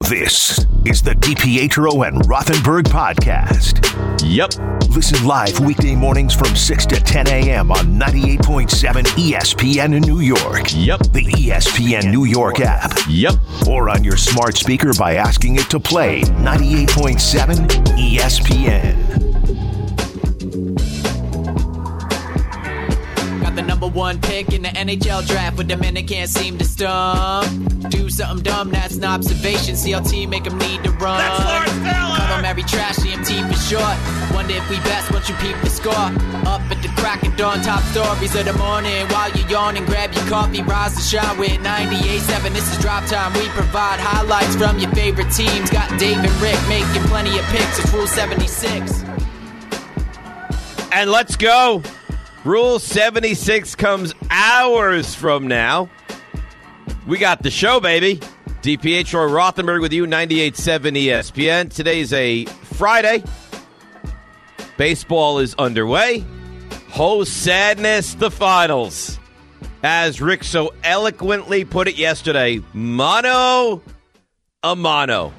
This is the DiPietro and Rothenberg podcast. Yep. Listen live weekday mornings from 6 to 10 a.m. on 98.7 ESPN in New York. Yep. The ESPN New York app. Yep. Or on your smart speaker by asking it to play 98.7 ESPN. The number one pick in the NHL draft, but the men they can't seem to stump. Do something dumb, that's an observation. CLT make them need to run. That's Lawrence Taylor! Call them every trash, EMT for short. Wonder if we best once you peep the score. Up at the crack of dawn, top stories of the morning. While you're yawning, grab your coffee, rise to shine with 98.7. This is Drop Time. We provide highlights from your favorite teams. Got Dave and Rick making plenty of picks. It's Rule 76. And let's go. Rule 76 comes hours from now. We got the show, baby. DiPietro Rothenberg with you, 98.7 ESPN. Today's a Friday. Baseball is underway. Ho sadness, the finals. As Rick so eloquently put it yesterday, mano a mano.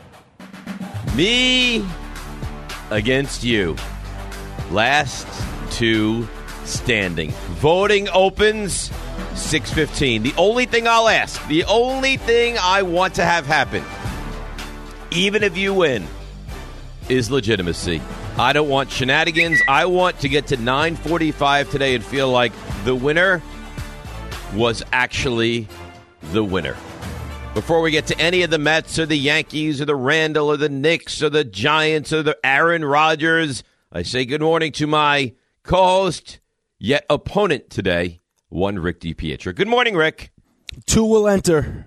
Me against you. Last two standing. Voting opens 6:15. The only thing I'll ask, the only thing I want to have happen, even if you win, is legitimacy. I don't want shenanigans. I want to get to 9:45 today and feel like the winner was actually the winner. Before we get to any of the Mets or the Yankees or the Randall or the Knicks or the Giants or the Aaron Rodgers, I say good morning to my co-host, yet opponent today, one Rick DiPietro. Good morning, Rick. Two will enter.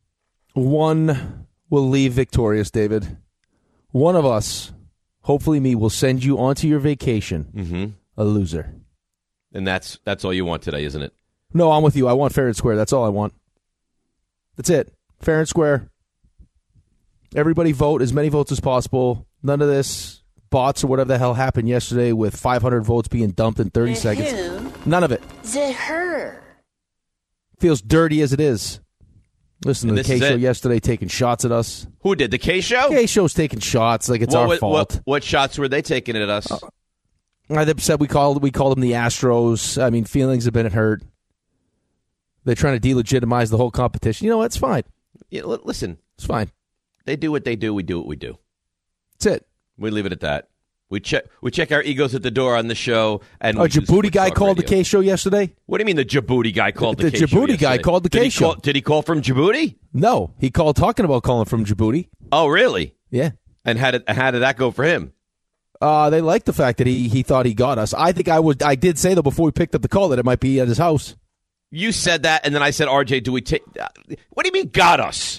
One will leave victorious, David. One of us, hopefully me, will send you onto your vacation a loser. And that's all you want today, isn't it? No, I'm with you. I want fair and square. That's all I want. That's it. Fair and square. Everybody vote, as many votes as possible. None of this bots or whatever the hell happened yesterday with 500 votes being dumped in 30 seconds. Who? None of it. The her. Feels dirty as it is. Listen to the K-Show yesterday taking shots at us. Who did? The K-Show? K-Show's taking shots like it's our fault. What shots were they taking at us? They said we called them the Astros. I mean, feelings have been hurt. They're trying to delegitimize the whole competition. You know what? It's fine. Yeah, listen. It's fine. They do what they do. We do what we do. That's it. We leave it at that. We check our egos at the door on the show. And Djibouti guy called the K-Show yesterday? What do you mean the Djibouti guy called the K-Show Djibouti guy called the K-Show. Did he call from Djibouti? No, he called talking about calling from Djibouti. Oh, really? Yeah. And how did that go for him? They liked the fact that he thought he got us. I think I did say, though, before we picked up the call that it might be at his house. You said that, and then I said, RJ, do we take... What do you mean got us?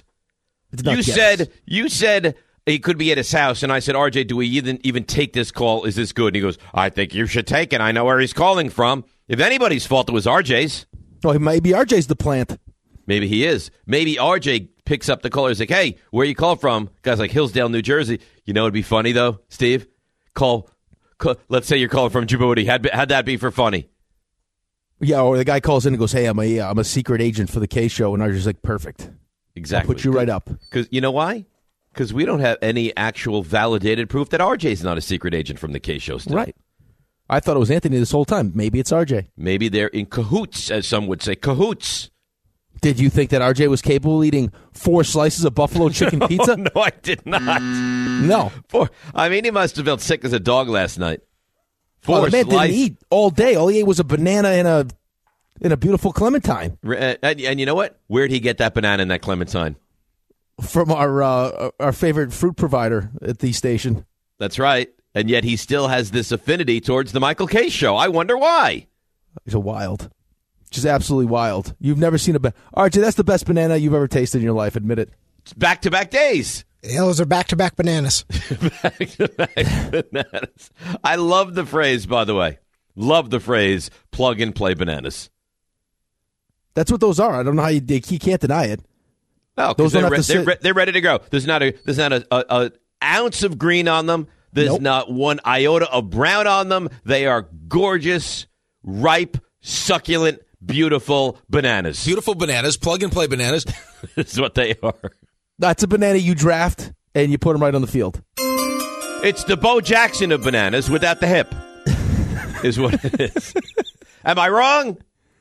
You said he could be at his house, and I said, RJ, do we even take this call? Is this good? And he goes, I think you should take it. I know where he's calling from. If anybody's fault, it was RJ's. Oh, it might be RJ's the plant. Maybe he is. Maybe RJ picks up the call. He's like, hey, where you call from? Guy's like, Hillsdale, New Jersey. You know, it'd be funny, though, Steve? Call let's say you're calling from Djibouti. How'd that be for funny? Yeah, or the guy calls in and goes, hey, I'm a secret agent for the K-Show. And RJ's like, perfect. Exactly. I'll put you right up. Because you know why? Because we don't have any actual validated proof that RJ's not a secret agent from the K-Show still. Right. I thought it was Anthony this whole time. Maybe it's RJ. Maybe they're in cahoots, as some would say. Cahoots. Did you think that RJ was capable of eating 4 slices of buffalo chicken pizza? No, I did not. No. He must have felt sick as a dog last night. The man didn't eat all day. All he ate was a banana and a beautiful clementine. And you know what? Where'd he get that banana and that clementine? From our favorite fruit provider at the station. That's right. And yet he still has this affinity towards the Michael K. Show. I wonder why. He's a wild. Just absolutely wild. You've never seen RJ, that's the best banana you've ever tasted in your life. Admit it. It's back-to-back days. Yeah, those are back-to-back bananas. Back-to-back bananas. I love the phrase, by the way. Love the phrase, plug-and-play bananas. That's what those are. I don't know how you can't deny it. No, because they're ready to go. There's not an ounce of green on them. There's not one iota of brown on them. They are gorgeous, ripe, succulent, beautiful bananas. Beautiful bananas, plug-and-play bananas. That's what they are. That's a banana you draft and you put them right on the field. It's the Bo Jackson of bananas without the hip, is what it is. Am I wrong?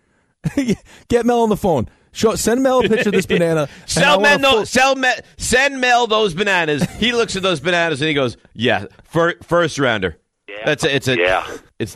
Get Mel on the phone. Send Mel a picture of this banana. Send Mel those bananas. He looks at those bananas and he goes, "Yeah, first rounder. Yeah. It's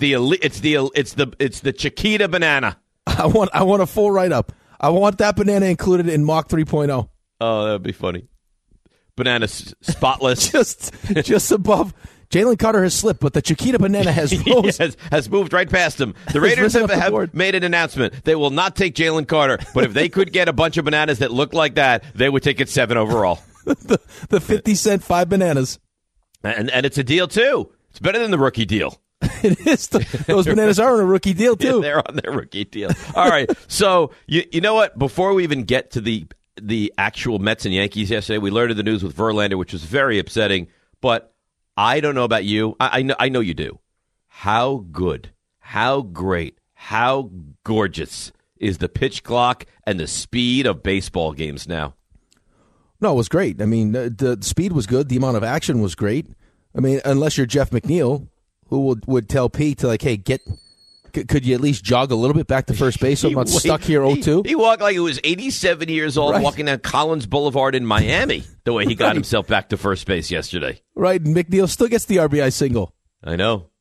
the Chiquita banana." I want a full write up. I want that banana included in Mach 3.0. Oh, that would be funny. Banana spotless, just above. Jalen Carter has slipped, but the Chiquita banana has has moved right past him. The Raiders have made an announcement. They will not take Jalen Carter, but if they could get a bunch of bananas that look like that, they would take it 7 overall. the 50 cent 5 bananas. And it's a deal, too. It's better than the rookie deal. It is. Those bananas are on a rookie deal, too. Yeah, they're on their rookie deal. All right. So, you know what? Before we even get to the actual Mets and Yankees yesterday, we learned of the news with Verlander, which was very upsetting, but I don't know about you. I know you do. How good, how great, how gorgeous is the pitch clock and the speed of baseball games now? No, it was great. I mean, the speed was good. The amount of action was great. I mean, unless you're Jeff McNeil, who would tell Pete to, like, hey, could you at least jog a little bit back to first base so I'm not stuck here 0-2? He walked like he was 87 years old walking down Collins Boulevard in Miami, the way he got himself back to first base yesterday. Right, and McNeil still gets the RBI single. I know.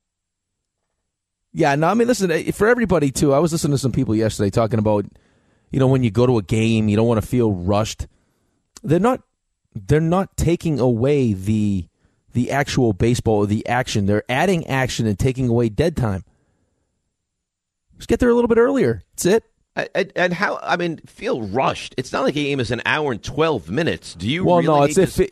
Yeah, no, I mean, listen, for everybody, too, I was listening to some people yesterday talking about, when you go to a game, you don't want to feel rushed. They're not taking away the actual baseball or the action. They're adding action and taking away dead time. Just get there a little bit earlier. That's it. And how? I mean, feel rushed. It's not like a game is an hour and 12 minutes. Do you? Well, really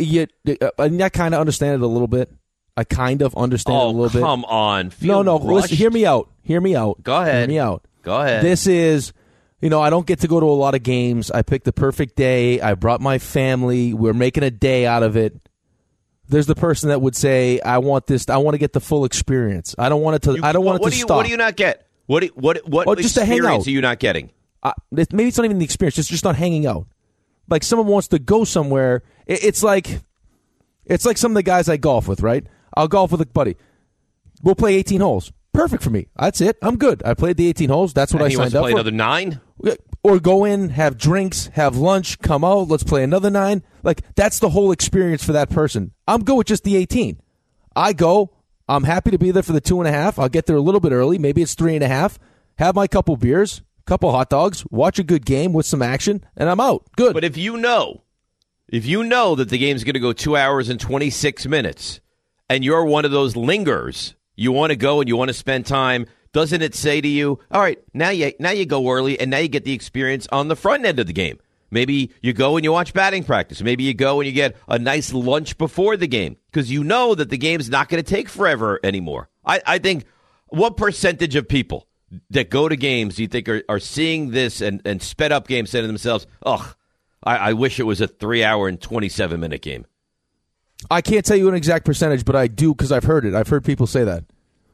I kind of understand it a little bit. I kind of understand it a little bit. Oh, come on. No. Listen, hear me out. Go ahead. Hear me out. Go ahead. This is, I don't get to go to a lot of games. I picked the perfect day. I brought my family. We're making a day out of it. There's the person that would say, "I want this. I want to get the full experience. I don't want it to. I don't want it to stop." What do you not get? What just experience are you not getting? Maybe it's not even the experience. It's just not hanging out. Like someone wants to go somewhere. It's like some of the guys I golf with, right? I'll golf with a buddy. We'll play 18 holes. Perfect for me. That's it. I'm good. I played the 18 holes. That's what I signed up for. Play another 9? Or go in, have drinks, have lunch, come out, let's play another 9. Like, that's the whole experience for that person. I'm good with just the 18. I go. I'm happy to be there for the 2.5. I'll get there a little bit early. Maybe it's 3.5. Have my couple beers, couple hot dogs, watch a good game with some action, and I'm out. Good. But if you know that the game's going to go 2 hours and 26 minutes, and you're one of those lingers, you want to go and you want to spend time, doesn't it say to you, all right, now you go early, and now you get the experience on the front end of the game? Maybe you go and you watch batting practice. Maybe you go and you get a nice lunch before the game because you know that the game's not going to take forever anymore. I think, what percentage of people that go to games do you think are seeing this and sped up games saying to themselves, I wish it was a 3 hour and 27-minute game? I can't tell you an exact percentage, but I do because I've heard it. I've heard people say that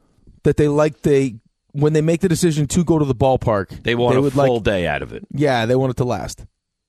when they make the decision to go to the ballpark, they want a full day out of it. Yeah, they want it to last.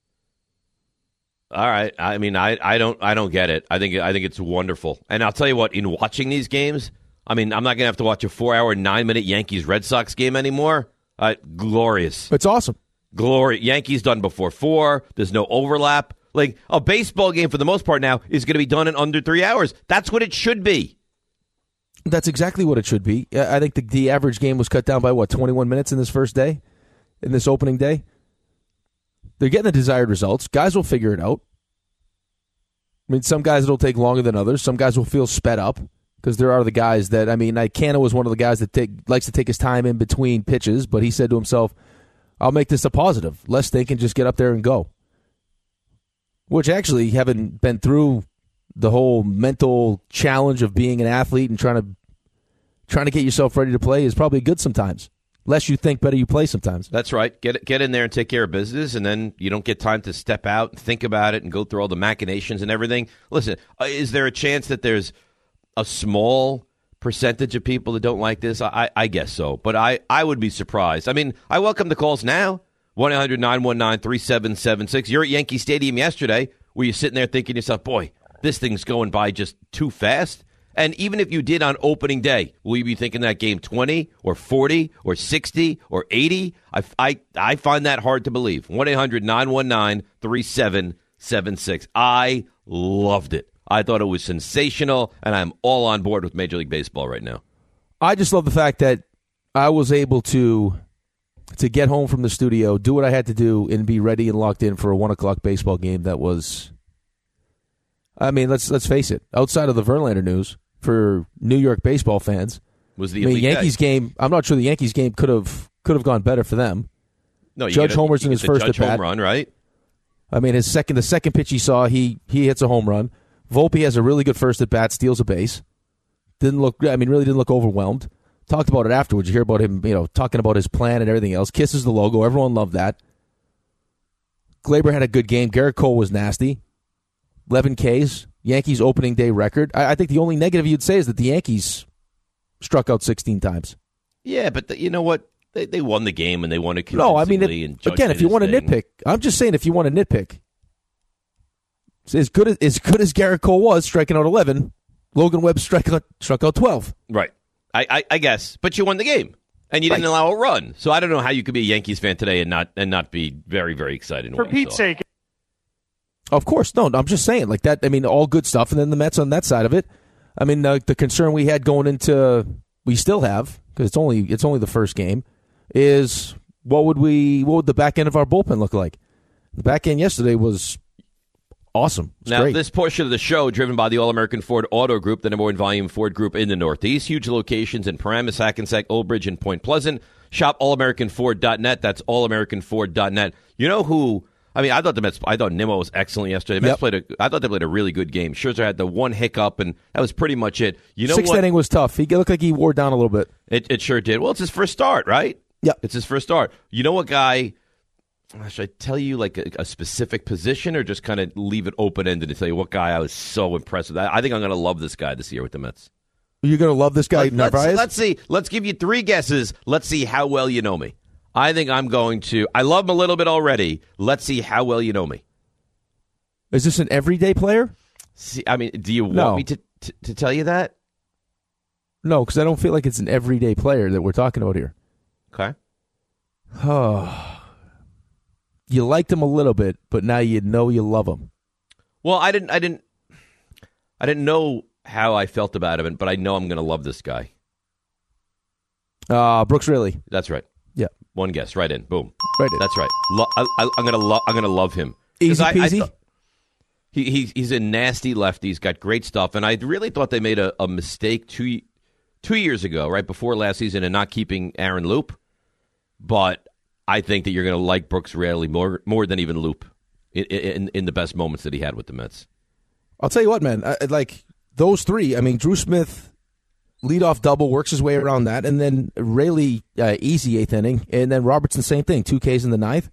All right. I mean, I don't get it. I think it's wonderful. And I'll tell you what, in watching these games, I mean, I'm not going to have to watch a 4 hour, 9-minute Yankees Red Sox game anymore. Glorious. It's awesome. Glory. Yankees done before 4. There's no overlap. Like, a baseball game for the most part now is going to be done in under 3 hours. That's what it should be. That's exactly what it should be. I think the average game was cut down by 21 minutes in this first day, in this opening day. They're getting the desired results. Guys will figure it out. I mean, some guys it'll take longer than others. Some guys will feel sped up because there are the guys that, Cano was one of the guys that likes to take his time in between pitches, but he said to himself, I'll make this a positive. Less thinking, just get up there and go. Which actually, having been through the whole mental challenge of being an athlete and trying to get yourself ready to play is probably good sometimes. Less you think, better you play sometimes. That's right. Get in there and take care of business, and then you don't get time to step out and think about it and go through all the machinations and everything. Listen, is there a chance that there's a small percentage of people that don't like this? I guess so, but I would be surprised. I mean, I welcome the calls now. 1-800-919-3776. You're at Yankee Stadium yesterday. Were you sitting there thinking to yourself, boy, this thing's going by just too fast. And even if you did on opening day, will you be thinking that game 20 or 40 or 60 or 80? I find that hard to believe. 1-800-919-3776. I loved it. I thought it was sensational, and I'm all on board with Major League Baseball right now. I just love the fact that I was able to get home from the studio, do what I had to do, and be ready and locked in for a 1 o'clock baseball game that was, I mean, let's face it, outside of the Verlander news, for New York baseball fans, Was the Yankees game, I'm not sure the Yankees game could have gone better for them. No, Judge homers in his first Judge at bat. home run, right? I mean, the second pitch he saw, he hits a home run. Volpe has a really good first at bat, steals a base. Really didn't look overwhelmed. Talked about it afterwards. You hear about him, talking about his plan and everything else. Kisses the logo. Everyone loved that. Glaber had a good game. Garrett Cole was nasty. 11 Ks. Yankees opening day record. I think the only negative you'd say is that the Yankees struck out 16 times. Yeah, but you know what? They won the game and they won it No, I mean, convincingly. again, if you want to nitpick, I'm just saying if you want to nitpick, as good as Garrett Cole was striking out 11, Logan Webb struck out 12. Right. I guess. But you won the game. And you didn't allow a run. So I don't know how you could be a Yankees fan today and not be very, very excited. For Pete's sake. Of course. No, I'm just saying like that. I mean, all good stuff. And then the Mets on that side of it. I mean, the concern we had going into, we still have, because it's only the first game, is what would the back end of our bullpen look like? The back end yesterday was awesome. Now, great. This portion of the show, driven by the All-American Ford Auto Group, the number one volume Ford group in the Northeast. Huge locations in Paramus, Hackensack, Old Bridge, and Point Pleasant. Shop allamericanford.net. That's allamericanford.net. You know who? I mean, I thought Nimmo was excellent yesterday. I thought they played a really good game. Scherzer had the one hiccup, and that was pretty much it. You know, Sixth inning was tough. He looked like he wore down a little bit. It sure did. Well, it's his first start, right? Yeah, it's his first start. You know what guy? Should I tell you like a specific position, or just kind of leave it open ended to tell you what guy I was so impressed with? I think I'm going to love this guy this year with the Mets. You're going to love this guy, Narvaez? Let's see. Let's give you 3 guesses. Let's see how well you know me. I think I'm going to. I love him a little bit already. Let's see how well you know me. Is this an everyday player? See, I mean, do you want me to tell you that? No, because I don't feel like it's an everyday player that we're talking about here. Okay. Oh, you liked him a little bit, but now you know you love him. Well, I didn't know how I felt about him, but I know I'm going to love this guy. Brooks Raley. That's right. Yeah. One guess, right in, boom, right in. That's right. I'm gonna love him. Easy peasy. He's a nasty lefty. He's got great stuff, and I really thought they made a mistake 2 years ago, right before last season, in not keeping Aaron Loop. But I think that you're going to like Brooks Raley more than even Loop in the best moments that he had with the Mets. I'll tell you what, man. Like those 3. I mean, Drew Smith. Leadoff double, works his way around that, and then Raley easy 8th inning, and then Robertson same thing, 2 Ks in the 9th.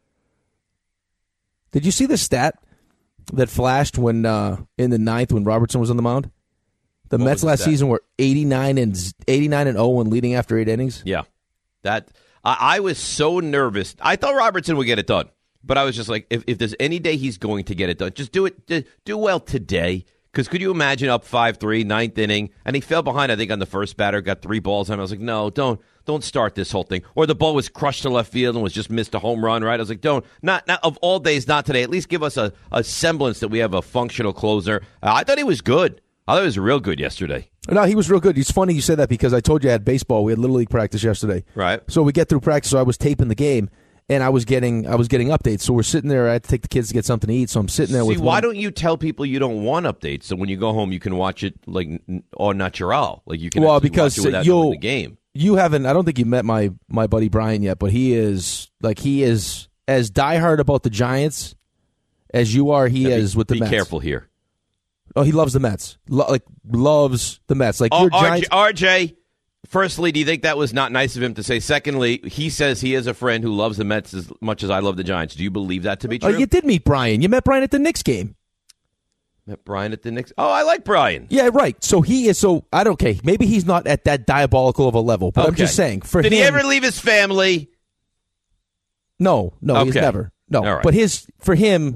Did you see the stat that flashed when in the 9th when Robertson was on the mound? The Mets last season were 89 and 0 when leading after 8 innings. Yeah, that I was so nervous. I thought Robertson would get it done, but I was just like, if there's any day he's going to get it done, just do it. Do well today. Because could you imagine up 5-3, 9th inning, and he fell behind, I think, on the first batter, got 3 balls on him. I was like, no, don't start this whole thing. Or the ball was crushed to left field and was just missed a home run, right? I was like, not of all days, not today. At least give us a semblance that we have a functional closer. I thought he was good. I thought he was real good yesterday. No, he was real good. It's funny you said that because I told you I had baseball. We had Little League practice yesterday. Right. So we get through practice, so I was taping the game. And I was getting updates. So we're sitting there. I had to take the kids to get something to eat. So I'm sitting there with. Why don't you tell people you don't want updates? So when you go home, you can watch it like au natural. Like you can. Well, because watch it without knowing the game. You haven't. I don't think you met my buddy Brian yet, but he is as diehard about the Giants as you are. He is with the Mets. Be careful here. Oh, he loves the Mets. Loves the Mets. Like your Giants. RJ. Firstly, do you think that was not nice of him to say? Secondly, he says he has a friend who loves the Mets as much as I love the Giants. Do you believe that to be true? Oh, you did meet Brian. You met Brian at the Knicks game. Met Brian at the Knicks? Oh, I like Brian. Yeah, right. So he is. So I don't. Okay, maybe he's not at that diabolical of a level, but I'm just saying. For did him, he ever leave his family? No, he's never. No, right. But for him,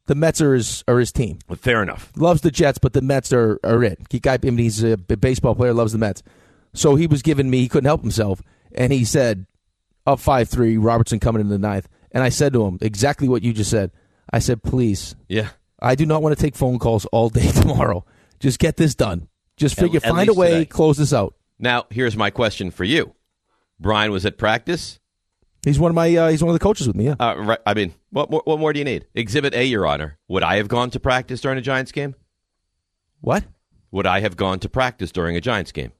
The Mets are his team. Fair enough. Loves the Jets, but the Mets are it. He's a baseball player, loves the Mets. So he was giving me, he couldn't help himself, and he said, up 5-3, Robertson coming in the ninth. And I said to him exactly what you just said. I said, please. Yeah. I do not want to take phone calls all day tomorrow. Just get this done. Just find a way, close this out. Now, here's my question for you. Brian was at practice? He's one of the coaches with me, yeah. Right. I mean, what more do you need? Exhibit A, Your Honor. Would I have gone to practice during a Giants game? What? Would I have gone to practice during a Giants game?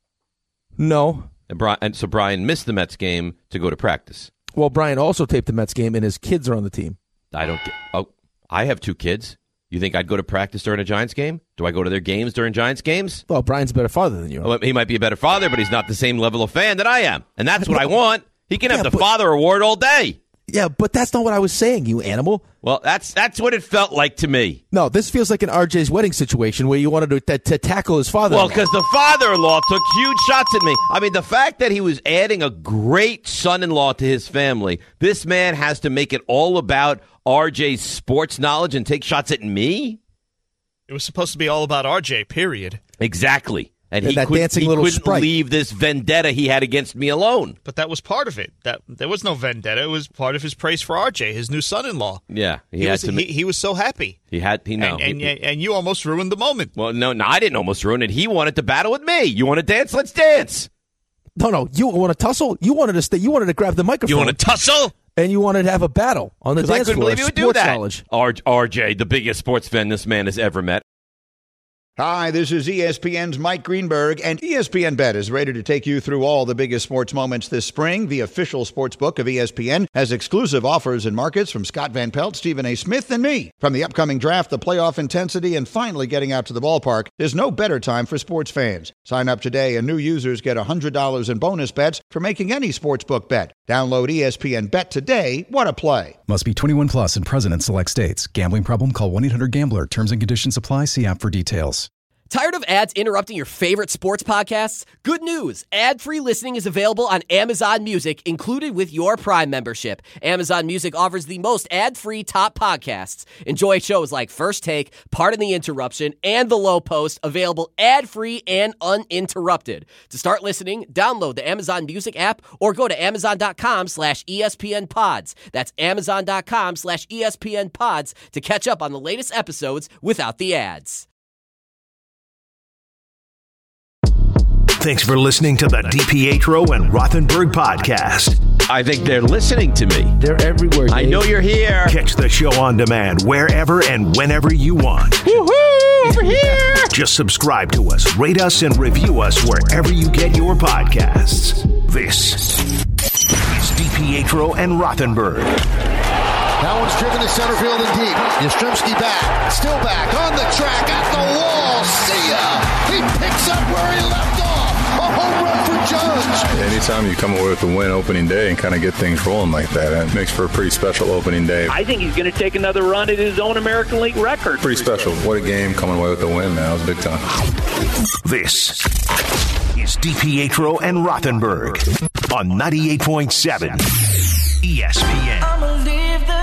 No. And so Brian missed the Mets game to go to practice. Well, Brian also taped the Mets game, and his kids are on the team. I have 2 kids. You think I'd go to practice during a Giants game? Do I go to their games during Giants games? Well, Brian's a better father than you. Well, he might be a better father, but he's not the same level of fan that I am. And that's what I want. He can have the father award all day. Yeah, but that's not what I was saying, you animal. Well, that's what it felt like to me. No, this feels like an RJ's wedding situation where you wanted to tackle his father. Well, because the father-in-law took huge shots at me. I mean, the fact that he was adding a great son-in-law to his family, this man has to make it all about RJ's sports knowledge and take shots at me? It was supposed to be all about RJ, period. Exactly. And he couldn't sprite. Leave this vendetta he had against me alone. But that was part of it. There was no vendetta. It was part of his praise for RJ, his new son-in-law. Yeah, he was so happy. And you almost ruined the moment. Well, no, I didn't almost ruin it. He wanted to battle with me. You want to dance? Let's dance. No, you want to tussle? You wanted to stay. You wanted to grab the microphone. You want to tussle? And you wanted to have a battle on the dance floor. I couldn't believe you would do that. Knowledge. RJ, the biggest sports fan this man has ever met. Hi, this is ESPN's Mike Greenberg, and ESPN Bet is ready to take you through all the biggest sports moments this spring. The official sports book of ESPN has exclusive offers and markets from Scott Van Pelt, Stephen A. Smith, and me. From the upcoming draft, the playoff intensity, and finally getting out to the ballpark, there's no better time for sports fans. Sign up today, and new users get $100 in bonus bets for making any sportsbook bet. Download ESPN Bet today. What a play. Must be 21 plus and present in select states. Gambling problem? Call 1-800-GAMBLER. Terms and conditions apply. See app for details. Tired of ads interrupting your favorite sports podcasts? Good news! Ad-free listening is available on Amazon Music, included with your Prime membership. Amazon Music offers the most ad-free top podcasts. Enjoy shows like First Take, Pardon the Interruption, and The Low Post, available ad-free and uninterrupted. To start listening, download the Amazon Music app or go to amazon.com/ESPN Pods. That's amazon.com/ESPN Pods to catch up on the latest episodes without the ads. Thanks for listening to the DiPietro and Rothenberg podcast. I think they're listening to me. They're everywhere, Dave. I know you're here. Catch the show on demand wherever and whenever you want. Woohoo! Over here! Just subscribe to us, rate us, and review us wherever you get your podcasts. This is DiPietro and Rothenberg. That one's driven to center field and deep. Yastrzemski back, still back, on the track, at the wall. See ya! He picks up where he left off. A home run for Judge. Anytime you come away with a win opening day and kind of get things rolling like that, it makes for a pretty special opening day. I think he's going to take another run at his own American League record. Pretty special. What a game coming away with a win, man. It was big time. This is DiPietro and Rothenberg on 98.7 ESPN. I'ma leave the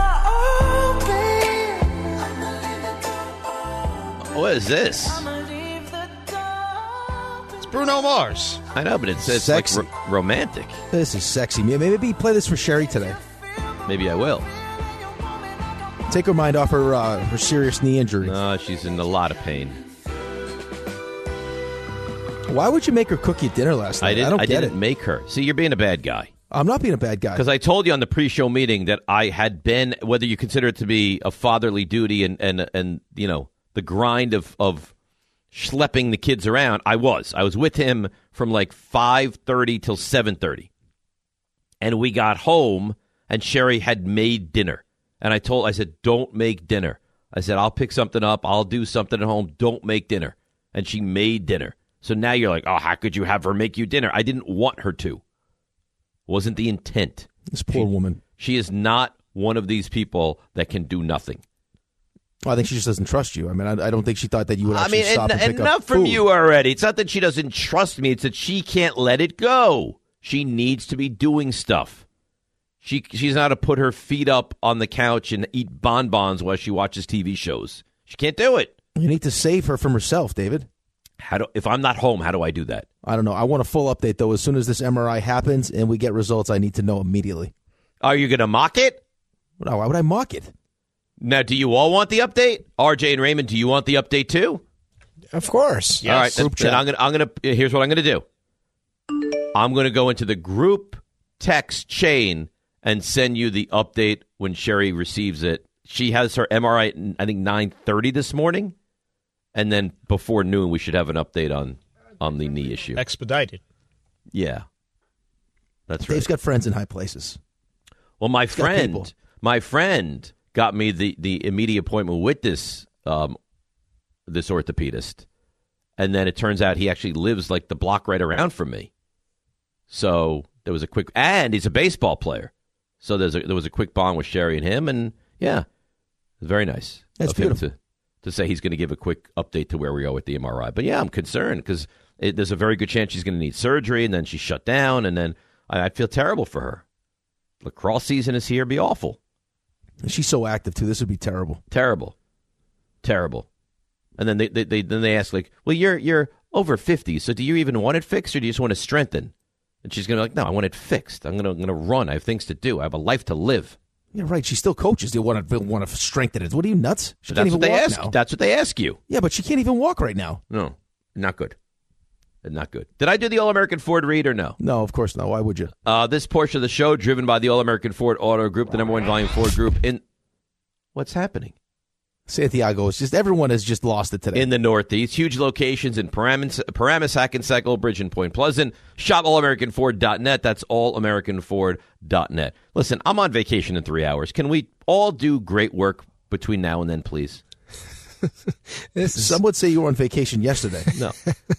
door open. What is this? Bruno Mars. I know, but it's sexy. like romantic. This is sexy. Maybe play this for Sherry today. Maybe I will. Take her mind off her serious knee injury. No, she's in a lot of pain. Why would you make her cook you dinner last night? I didn't make her. See, you're being a bad guy. I'm not being a bad guy. Because I told you on the pre-show meeting that I had been, whether you consider it to be a fatherly duty and you know, the grind of schlepping the kids around, I was with him from like 5:30 till 7:30, and we got home and Sherry had made dinner, and I said, don't make dinner. I said, I'll pick something up, I'll do something at home, don't make dinner. And she made dinner. So now you're like, oh, how could you have her make you dinner? I didn't want her to. Wasn't the intent. This poor woman. She is not one of these people that can do nothing. Well, I think she just doesn't trust you. I mean, I don't think she thought that you would actually stop and pick up enough from food. you already. It's not that she doesn't trust me. It's that she can't let it go. She needs to be doing stuff. She's not to put her feet up on the couch and eat bonbons while she watches TV shows. She can't do it. You need to save her from herself, David. If I'm not home, how do I do that? I don't know. I want a full update, though. As soon as this MRI happens and we get results, I need to know immediately. Are you going to mock it? No, why would I mock it? Now, do you all want the update? RJ and Raymond, do you want the update too? Of course. Yes. All right. Then I'm gonna. Here's what I'm gonna do. I'm gonna go into the group text chain and send you the update when Sherry receives it. She has her MRI, I think 9:30 this morning, and then before noon we should have an update on the knee issue. Expedited. Yeah, that's right. Dave's got friends in high places. Well, my friend got me the immediate appointment with this orthopedist, and then it turns out he actually lives like the block right around from me. So there was and he's a baseball player. So there was a quick bond with Sherry and him, and yeah, it was very nice. That's beautiful. To say he's going to give a quick update to where we are with the MRI. But yeah, I'm concerned because there's a very good chance she's going to need surgery, and then she's shut down, and then I feel terrible for her. Lacrosse season is here. It'd be awful. She's so active, too. This would be terrible. Terrible. And then they ask, like, well, you're over 50, so do you even want it fixed, or do you just want to strengthen? And she's going to be like, no, I want it fixed. I'm going to run. I have things to do. I have a life to live. Yeah, right. She still coaches. Do you want to strengthen it? What are you, nuts? She can't even walk now. That's what they ask you. Yeah, but she can't even walk right now. No, not good. Not good. Did I do the All-American Ford read or no? No, of course not. Why would you? This portion of the show driven by the All-American Ford Auto Group, the #1 volume Ford group in... What's happening? Santiago, everyone has just lost it today. In the Northeast. Huge locations in Paramus, Hackensack, Bridge, and Point Pleasant. Shop allamericanford.net. That's allamericanford.net. Listen, I'm on vacation in 3 hours. Can we all do great work between now and then, please? Some would say you were on vacation yesterday. No.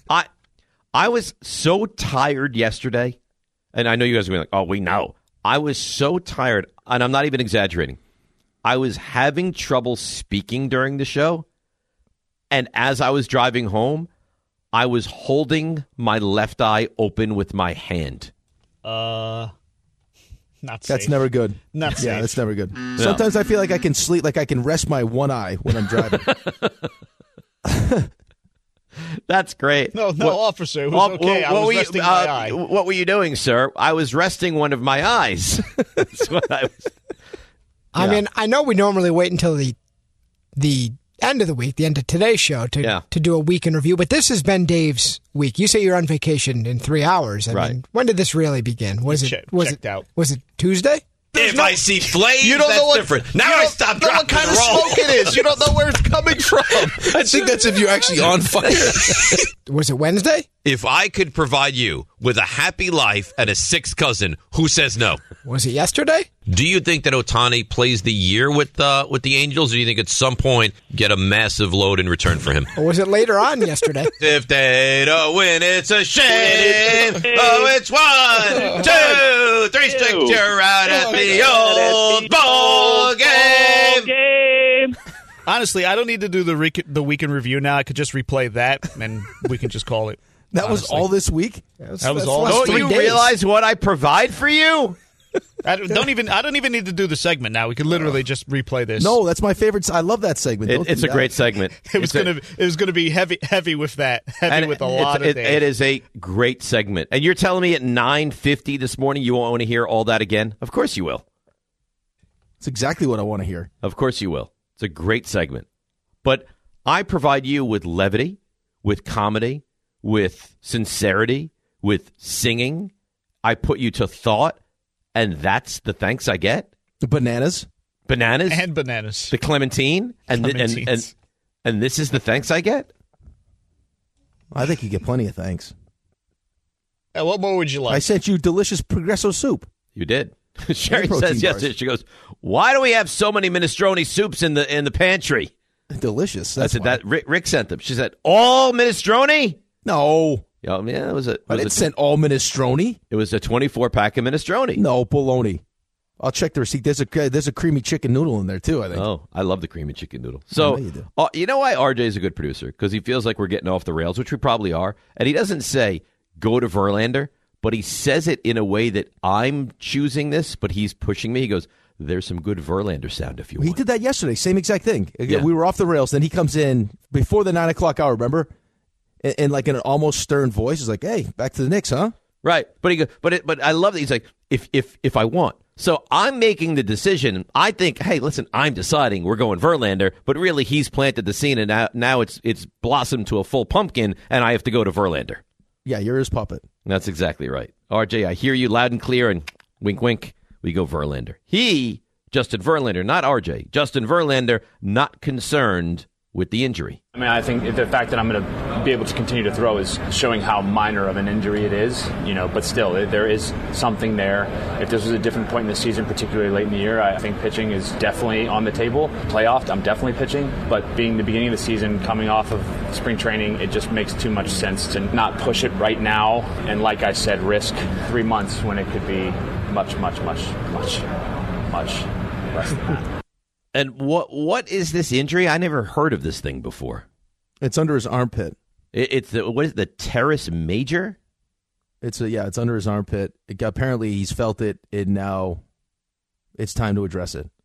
I was so tired yesterday, and I know you guys are going to be like, oh, we know. I was so tired, and I'm not even exaggerating. I was having trouble speaking during the show, and as I was driving home, I was holding my left eye open with my hand. Not safe. That's never good. Not safe. Yeah, that's never good. No. Sometimes I feel like I can sleep, like I can rest my one eye when I'm driving. That's great. No, officer. It was okay. I was resting my eye. What were you doing, sir? I was resting one of my eyes. That's what I was. I mean, I know we normally wait until the end of the week, the end of today's show, to do a week in review, but this has been Dave's week. You say you're on vacation in 3 hours. I mean, when did this really begin? Was it Tuesday? If I see flames, that's different. Now I stop dropping what kind of smoke it is. You don't know where it's coming from. I think that's if you're actually on fire. Was it Wednesday? If I could provide you with a happy life and a sixth cousin, who says no? Was it yesterday? Do you think that Ohtani plays the year with the Angels, or do you think at some point get a massive load in return for him? Or was it later on yesterday? If they don't win, it's a shame. Oh, it's 1, 2, 3 strikes, you're out at the old ball game. Honestly, I don't need to do the weekend review now. I could just replay that, and we can just call it. That was all this week? That was all. Don't you realize what I provide for you? I don't even need to do the segment now. We could literally just replay this. No, that's my favorite. I love that segment. It's a great segment. It was gonna be heavy with that. Heavy with a lot of things. It is a great segment. And you're telling me at 9:50 this morning you won't want to hear all that again? Of course you will. It's exactly what I want to hear. Of course you will. It's a great segment. But I provide you with levity, with comedy, with sincerity, with singing. I put you to thought. And that's the thanks I get? The bananas. Bananas? And bananas. The clementine? And this is the thanks I get? I think you get plenty of thanks. What more would you like? I sent you delicious Progresso soup. You did. Sherry says yesterday, she goes, why do we have so many minestrone soups in the pantry? Delicious. I said, that Rick sent them. She said, all minestrone? No. Yeah, it was I didn't send all minestrone. It was a 24-pack of minestrone. No, bologna. I'll check the receipt. There's a creamy chicken noodle in there, too, I think. Oh, I love the creamy chicken noodle. So, you know why RJ is a good producer? Because he feels like we're getting off the rails, which we probably are. And he doesn't say, go to Verlander, but he says it in a way that I'm choosing this, but he's pushing me. He goes, there's some good Verlander sound if you want. He did that yesterday, same exact thing. Yeah. We were off the rails, then he comes in before the 9 o'clock hour, remember? And like in an almost stern voice, he's like, hey, back to the Knicks, huh? Right. But he goes, but I love that he's like, if I want. So I'm making the decision. I think, hey, listen, I'm deciding we're going Verlander, but really he's planted the scene, and now it's blossomed to a full pumpkin, and I have to go to Verlander. Yeah, you're his puppet. That's exactly right. RJ, I hear you loud and clear, and wink, wink, we go Verlander. Justin Verlander, not RJ. Justin Verlander, not concerned with the injury. I mean, I think the fact that I'm going to be able to continue to throw is showing how minor of an injury it is, but still, there is something there. If this was a different point in the season, particularly late in the year, I think pitching is definitely on the table. Playoff, I'm definitely pitching, but being the beginning of the season, coming off of spring training, it just makes too much sense to not push it right now, and like I said, risk 3 months when it could be much, much, much, much, much less than that. And what is this injury? I never heard of this thing before. It's under his armpit. What is it, the teres major? It's under his armpit. Apparently he's felt it, and now it's time to address it.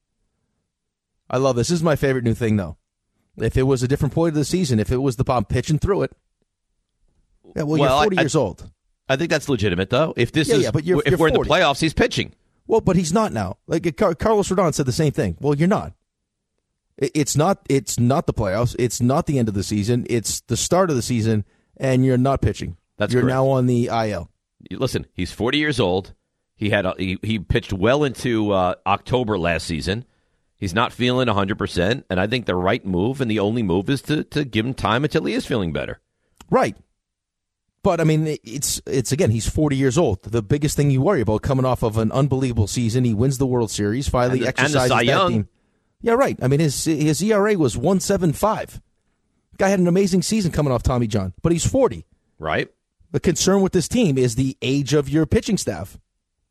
I love this. This is my favorite new thing, though. If it was a different point of the season, if it was the Bob pitching through it, you're 40 years old. I think that's legitimate, though. If this but you're if we're 40. in the playoffs, he's pitching. Well, but he's not now. Like Carlos Rodon said the same thing. Well, you're not. It's not the playoffs. It's not the end of the season. It's the start of the season, and you're not pitching. You're correct. now on the IL. Listen, he's 40 years old. He pitched well into October last season. He's not feeling 100%, and I think the right move and the only move is to give him time until he is feeling better. Right. But, I mean, it's again, he's 40 years old. The biggest thing you worry about coming off of an unbelievable season, he wins the World Series, finally exercises and the Cy Young. that team. Yeah, right. I mean, his ERA was 1.75. Guy had an amazing season coming off Tommy John, but he's 40. Right. The concern with this team is the age of your pitching staff.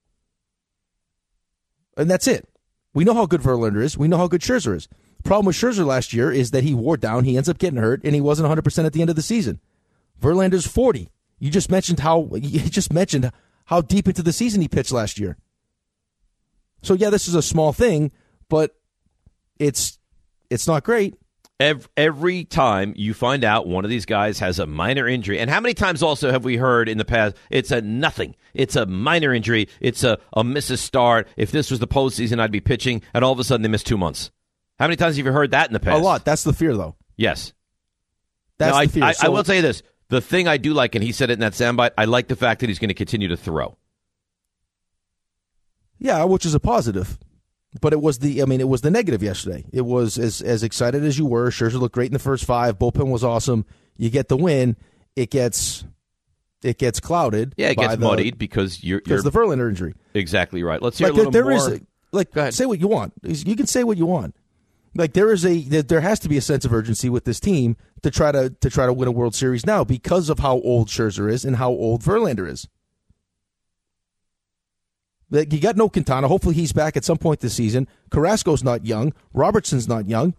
And that's it. We know how good Verlander is. We know how good Scherzer is. The problem with Scherzer last year is that he wore down, he ends up getting hurt, and he wasn't 100% at the end of the season. Verlander's 40. You just mentioned how deep into the season he pitched last year. So yeah, this is a small thing, but it's not great. Every time you find out one of these guys has a minor injury, and how many times also have we heard in the past, it's a nothing. It's a minor injury. It's a miss a start. If this was the postseason, I'd be pitching, and all of a sudden they miss 2 months. How many times have you heard that in the past? A lot. That's the fear, though. Yes. That's the fear. I will tell you this. The thing I do like, and he said it in that soundbite, I like the fact that he's going to continue to throw. Yeah, which is a positive. But it was the negative yesterday. It was as excited as you were. Scherzer looked great in the first 5. Bullpen was awesome. You get the win. It gets clouded. Yeah, it gets muddied because the Verlander injury. Exactly right. Let's hear a little more. Say what you want. You can say what you want. Like there has to be a sense of urgency with this team to try to win a World Series now because of how old Scherzer is and how old Verlander is. Like, you got no Quintana. Hopefully he's back at some point this season. Carrasco's not young. Robertson's not young.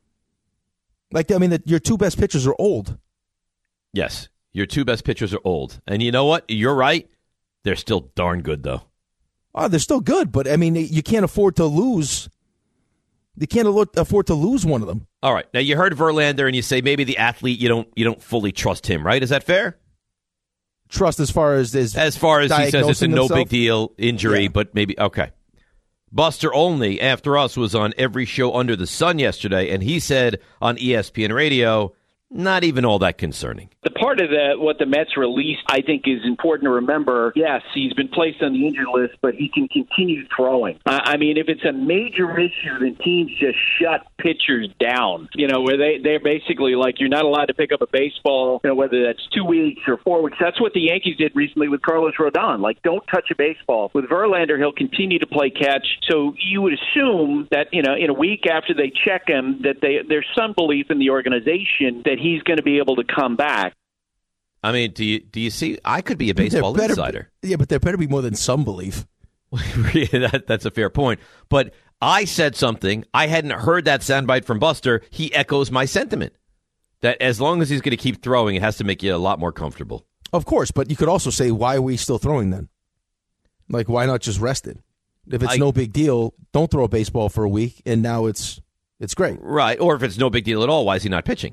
Your 2 best pitchers are old. Yes, your 2 best pitchers are old. And you know what? You're right. They're still darn good, though. Oh, they're still good, but, you can't afford to lose. You can't afford to lose one of them. All right. Now, you heard Verlander, and you say maybe the athlete, you don't fully trust him, right? Is that fair? Trust as far as he says it's a no himself? big deal injury, Yeah. but maybe okay. Buster Olney, after us, was on every show under the sun yesterday, and he said on ESPN Radio, not even all that concerning. The part of what the Mets released, I think, is important to remember. Yes, he's been placed on the injured list, but he can continue throwing. If it's a major issue, then teams just shut pitchers down. Where they're basically like, you're not allowed to pick up a baseball, whether that's 2 weeks or 4 weeks. That's what the Yankees did recently with Carlos Rodon. Like, don't touch a baseball. With Verlander, he'll continue to play catch. So you would assume that, in a week after they check him, that there's some belief in the organization that he's going to be able to come back. Do you see? I could be a baseball insider. Yeah, but there better be more than some belief. That's a fair point. But I said something. I hadn't heard that soundbite from Buster. He echoes my sentiment that as long as he's going to keep throwing, it has to make you a lot more comfortable. Of course, but you could also say, why are we still throwing then? Like, why not just rest it? If it's no big deal, don't throw a baseball for a week, and now it's great. Right, or if it's no big deal at all, why is he not pitching?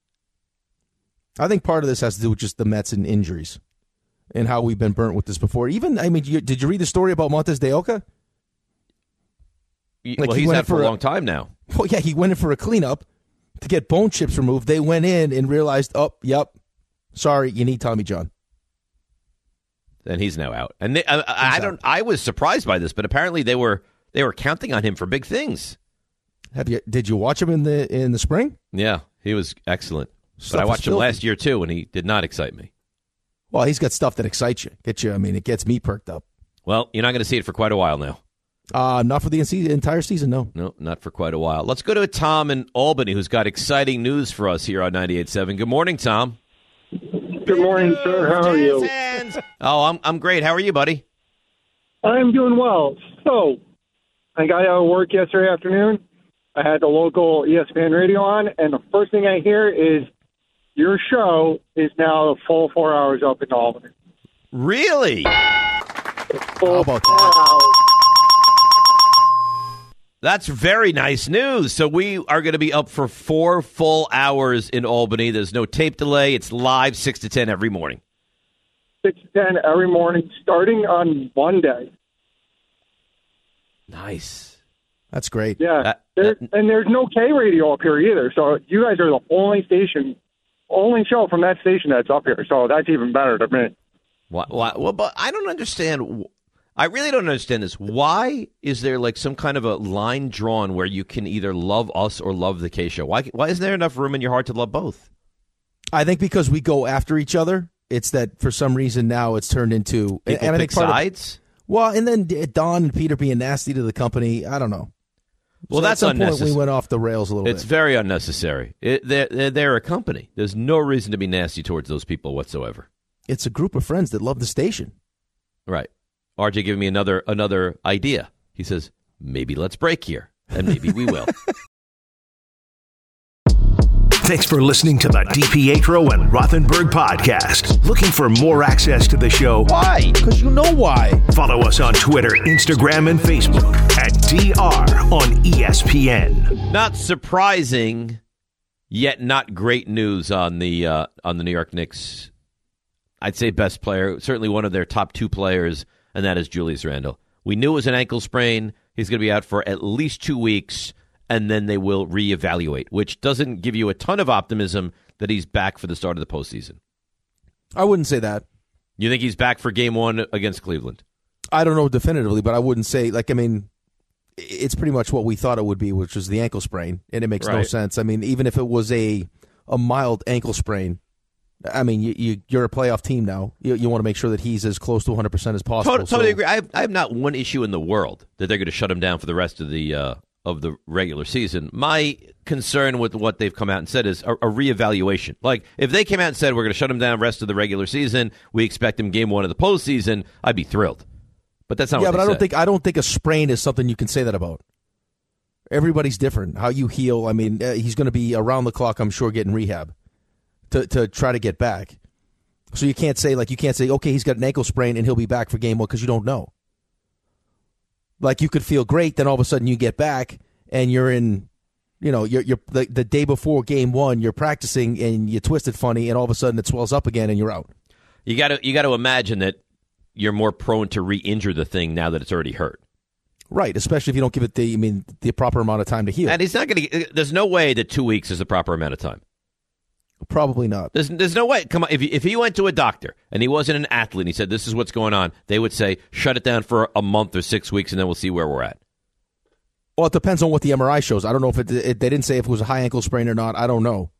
I think part of this has to do with just the Mets and injuries and how we've been burnt with this before. Even, I mean, did you read the story about Montes de Oca? Well, he's had for a long time now. Well, yeah, he went in for a cleanup to get bone chips removed. They went in and realized, sorry, you need Tommy John. And he's now out. And I was surprised by this, but apparently they were counting on him for big things. Did you watch him in the spring? Yeah, he was excellent. But I watched him last year too, and he did not excite me. Well, he's got stuff that excites you. It gets me perked up. Well, you're not going to see it for quite a while now. Not for the entire season, no. No, not for quite a while. Let's go to Tom in Albany, who's got exciting news for us here on 98.7. Good morning, Tom. Good morning, sir. How are you? Oh, I'm great. How are you, buddy? I'm doing well. So, I got out of work yesterday afternoon. I had the local ESPN radio on, and the first thing I hear is your show is now a full 4 hours up in Albany. Really? How about that? That's very nice news. So we are going to be up for 4 full hours in Albany. There's no tape delay. It's live 6 to 10 every morning. 6 to 10 every morning, starting on Monday. Nice. That's great. Yeah. And there's no K radio up here either. So you guys are the only show from that station that's up here. So that's even better to me. Well, but I don't understand. I really don't understand this. Why is there like some kind of a line drawn where you can either love us or love the K show? Why isn't there enough room in your heart to love both? I think because we go after each other. It's that for some reason now it's turned into people and pick sides. Well, and then Don and Peter being nasty to the company. I don't know. Well, so that's at some unnecessary. point we went off the rails a little bit. It's very unnecessary. They're a company. There's no reason to be nasty towards those people whatsoever. It's a group of friends that love the station. Right. RJ giving me another idea. He says, maybe let's break here, and maybe we will. Thanks for listening to the DiPietro and Rothenberg podcast. Looking for more access to the show? Why? Because you know why. Follow us on Twitter, Instagram, and Facebook at DR on ESPN. Not surprising, yet not great news on the New York Knicks. I'd say best player, certainly one of their top 2 players, and that is Julius Randle. We knew it was an ankle sprain. He's going to be out for at least 2 weeks, and then they will reevaluate, which doesn't give you a ton of optimism that he's back for the start of the postseason. I wouldn't say that. You think he's back for game 1 against Cleveland? I don't know definitively, but I wouldn't say, it's pretty much what we thought it would be, which was the ankle sprain, and it makes no sense. I mean, even if it was a mild ankle sprain, I mean, you're a playoff team now. You want to make sure that he's as close to 100% as possible. Totally agree. I have not one issue in the world that they're going to shut him down for the rest of the regular season. My concern with what they've come out and said is a reevaluation. Like, if they came out and said, we're going to shut him down the rest of the regular season, we expect him game 1 of the postseason, I'd be thrilled. But that's not what they said. I don't think a sprain is something you can say that about. Everybody's different. How you heal, I mean, he's going to be around the clock, I'm sure, getting rehab to try to get back. So you can't say, okay, he's got an ankle sprain and he'll be back for game 1 because you don't know. Like, you could feel great, then all of a sudden you get back and you're in, you're the day before game 1, you're practicing and you twist it funny and all of a sudden it swells up again and you're out. You got to imagine that you're more prone to re-injure the thing now that it's already hurt. Right, especially if you don't give it the proper amount of time to heal. And he's not going to. There's no way that 2 weeks is the proper amount of time. Probably not. There's no way. Come on, if he went to a doctor and he wasn't an athlete and he said, this is what's going on, they would say, shut it down for a month or 6 weeks and then we'll see where we're at. Well, it depends on what the MRI shows. I don't know if they didn't say if it was a high ankle sprain or not. I don't know.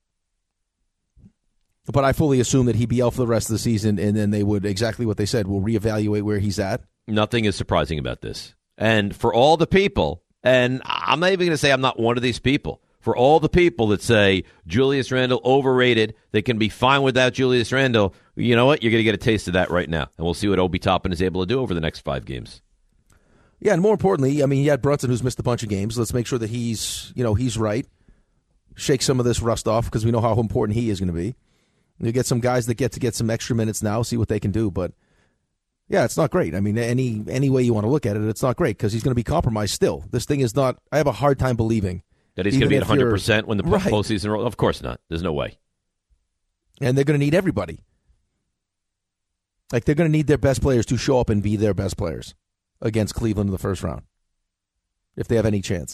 But I fully assume that he'd be out for the rest of the season, and then they would, exactly what they said, we'll reevaluate where he's at. Nothing is surprising about this. And for all the people, and I'm not even going to say I'm not one of these people, for all the people that say Julius Randle overrated, they can be fine without Julius Randle, you know what? You're going to get a taste of that right now. And we'll see what Obi Toppin is able to do over the next 5 games. Yeah, and more importantly, I mean, he had Brunson, who's missed a bunch of games. Let's make sure that he's right. Shake some of this rust off because we know how important he is going to be. You get some guys that get to get some extra minutes now, see what they can do. But, yeah, it's not great. I mean, any way you want to look at it, it's not great because he's going to be compromised still. This thing is not – I have a hard time believing. That he's going to be at 100% when the postseason rolls? Of course not. There's no way. And they're going to need everybody. Like, they're going to need their best players to show up and be their best players against Cleveland in the first round, if they have any chance.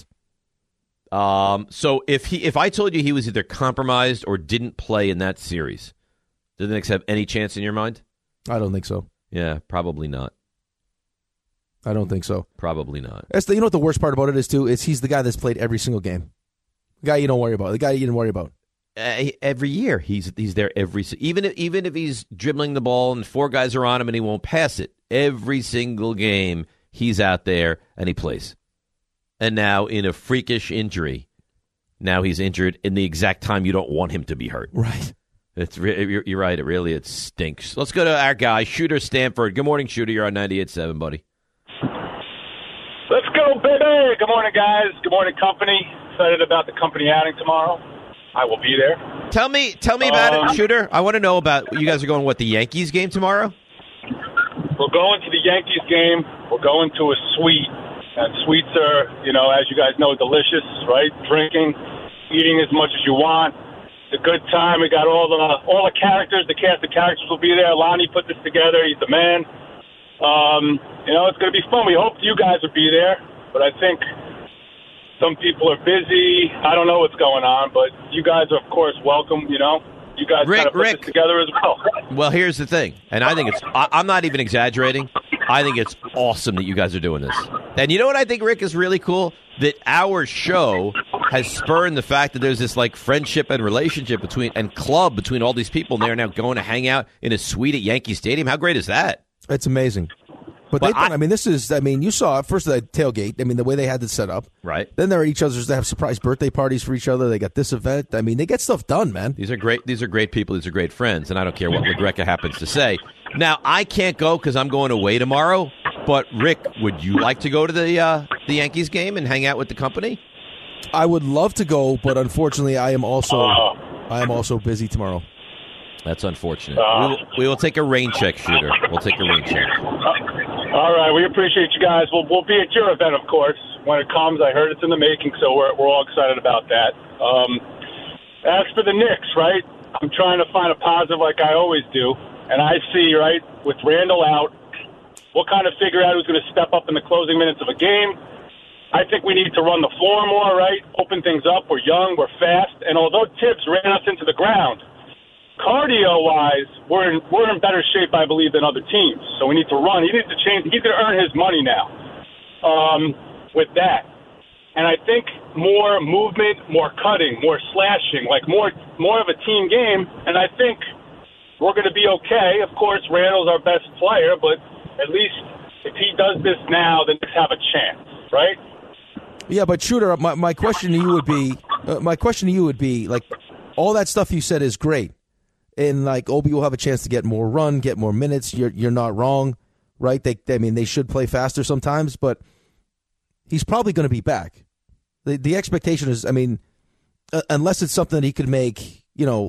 So if I told you he was either compromised or didn't play in that series, do the Knicks have any chance in your mind? I don't think so. Yeah, probably not. I don't think so. Probably not. You know what the worst part about it is, too? Is he's the guy that's played every single game. The guy you don't worry about. The guy you didn't worry about. Every year. He's there even if he's dribbling the ball and 4 guys are on him and he won't pass it. Every single game, he's out there and he plays. And now in a freakish injury, now he's injured in the exact time you don't want him to be hurt. Right. You're right. It stinks. Let's go to our guy, Shooter Stanford. Good morning, Shooter. You're on 98.7, buddy. Let's go, baby. Good morning, guys. Good morning, company. Excited about the company outing tomorrow. I will be there. Tell me about it, Shooter. I want to know about you guys are going, the Yankees game tomorrow? We're going to the Yankees game. We're going to a suite. And suites are, as you guys know, delicious, right? Drinking, eating as much as you want. It's a good time. We got all the characters. The cast of characters will be there. Lonnie put this together. He's the man. It's going to be fun. We hope you guys will be there, but I think some people are busy. I don't know what's going on, but you guys are, of course, welcome. You guys kind of put this together as well. Well, here's the thing, and I think I'm not even exaggerating. I think it's awesome that you guys are doing this. And you know what I think, Rick, is really cool? That our show has spurred the fact that there's this friendship and relationship between all these people, and they're now going to hang out in a suite at Yankee Stadium. How great is that? It's amazing. But you saw first the tailgate. The way they had it set up. Right. Then they're at each other's. They have surprise birthday parties for each other. They got this event. They get stuff done, man. These are great people. These are great friends, and I don't care what LaGreca happens to say. Now I can't go because I'm going away tomorrow. But Rick, would you like to go to the Yankees game and hang out with the company? I would love to go, but unfortunately, I am also busy tomorrow. That's unfortunate. We will take a rain check, Shooter. We'll take a rain check. All right, we appreciate you guys. We'll be at your event, of course, when it comes. I heard it's in the making, so we're all excited about that. As for the Knicks, right, I'm trying to find a positive like I always do, and I see, right, with Randall out, we'll kind of figure out who's going to step up in the closing minutes of a game. I think we need to run the floor more, right, open things up. We're young, we're fast, and although Tibbs ran us into the ground, cardio-wise, we're in better shape, I believe, than other teams. So we need to run. He needs to change. He's going to earn his money now with that. And I think more movement, more cutting, more slashing, more of a team game. And I think we're going to be okay. Of course, Randall's our best player, but at least if he does this now, then Knicks have a chance, right? Yeah, but Shooter, my question to you would be, all that stuff you said is great. And Obi will have a chance to get more run, get more minutes. You're not wrong, right? They should play faster sometimes, but he's probably going to be back. The expectation is, unless it's something that he could make,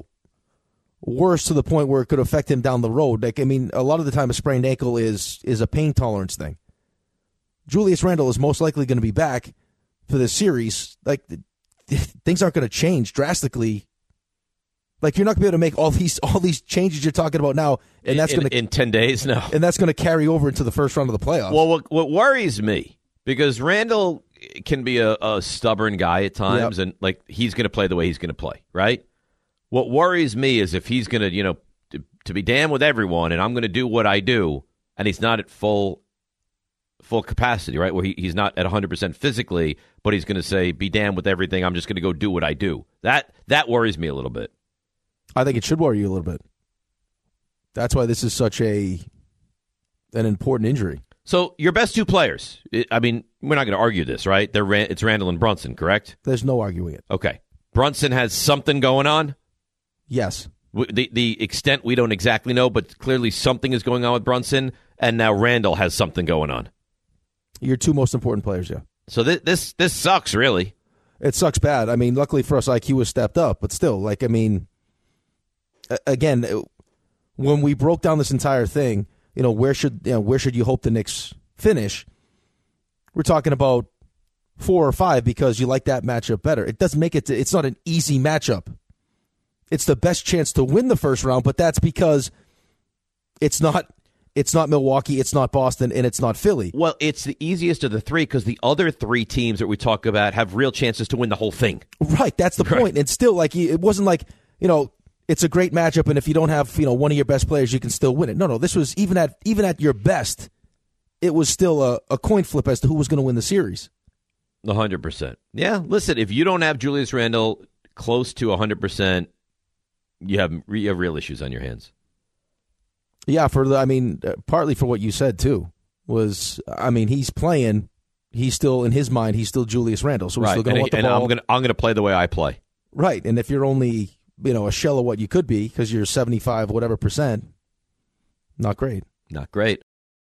worse to the point where it could affect him down the road. A lot of the time a sprained ankle is a pain tolerance thing. Julius Randle is most likely going to be back for this series. Things aren't going to change drastically. You're not going to be able to make all these changes you're talking about now, and that's going to in 10 days. No, and that's going to carry over into the first round of the playoffs. Well, what worries me, because Randall can be a stubborn guy at times, and he's going to play the way he's going to play, right? What worries me is if he's going to be damned with everyone, and I'm going to do what I do, and he's not at full capacity, right? Where he's not at 100% physically, but he's going to say, "Be damned with everything. I'm just going to go do what I do." That worries me a little bit. I think it should worry you a little bit. That's why this is such an important injury. So your best two players, we're not going to argue this, right? It's Randall and Brunson, correct? There's no arguing it. Okay. Brunson has something going on? Yes. The extent we don't exactly know, but clearly something is going on with Brunson, and now Randall has something going on. Your two most important players, yeah. So this sucks, really. It sucks bad. Luckily for us, IQ has stepped up, but still, again, when we broke down this entire thing, where should you hope the Knicks finish? We're talking about 4 or 5 because you like that matchup better. It doesn't make it. It's not an easy matchup. It's the best chance to win the first round, but that's because it's not Milwaukee, it's not Boston, and it's not Philly. Well, it's the easiest of the 3 because the other 3 teams that we talk about have real chances to win the whole thing. Right, that's the point. And still, it wasn't like, it's a great matchup, and if you don't have, one of your best players, you can still win it. No, this was even at your best, it was still a coin flip as to who was going to win the series. 100%. Yeah, listen, if you don't have Julius Randle close to 100%, you have real issues on your hands. Yeah, partly for what you said too was, he's playing. He's still in his mind. He's still Julius Randle, so we're still going to want the ball. I'm going to play the way I play. Right, and if you're only a shell of what you could be because you're 75 whatever %, not great. Not great.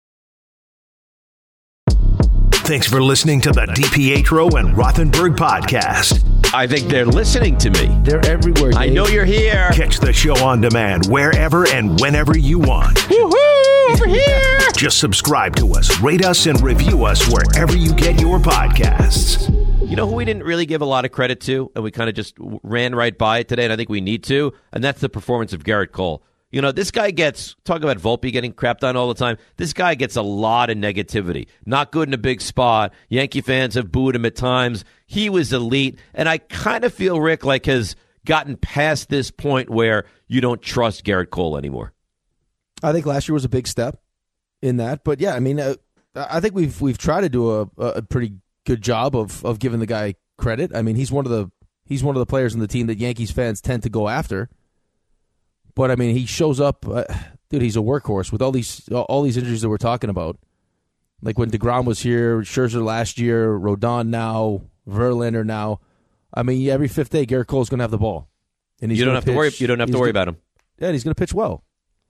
Thanks for listening to the DiPietro and Rothenberg podcast. I think they're listening to me. They're everywhere, Dave. I know you're here. Catch the show on demand wherever and whenever you want. Woohoo! Over here! Just subscribe to us, rate us, and review us wherever you get your podcasts. You know who we didn't really give a lot of credit to, and we kind of just ran right by it today, and I think we need to, and that's the performance of Garrett Cole. This guy talk about Volpe getting crapped on all the time. This guy gets a lot of negativity. Not good in a big spot. Yankee fans have booed him at times. He was elite. And I kind of feel Rick has gotten past this point where you don't trust Garrett Cole anymore. I think last year was a big step in that. But yeah, I think we've tried to do a pretty good job of giving the guy credit. He's one of the players in the team that Yankees fans tend to go after. But he shows up, dude. He's a workhorse with all these injuries that we're talking about. Like when DeGrom was here, Scherzer last year, Rodon now, Verlander now. Every 5th day, Garrett Cole's going to have the ball, and you don't have to worry. You don't have to worry about him. Yeah, he's going to pitch well.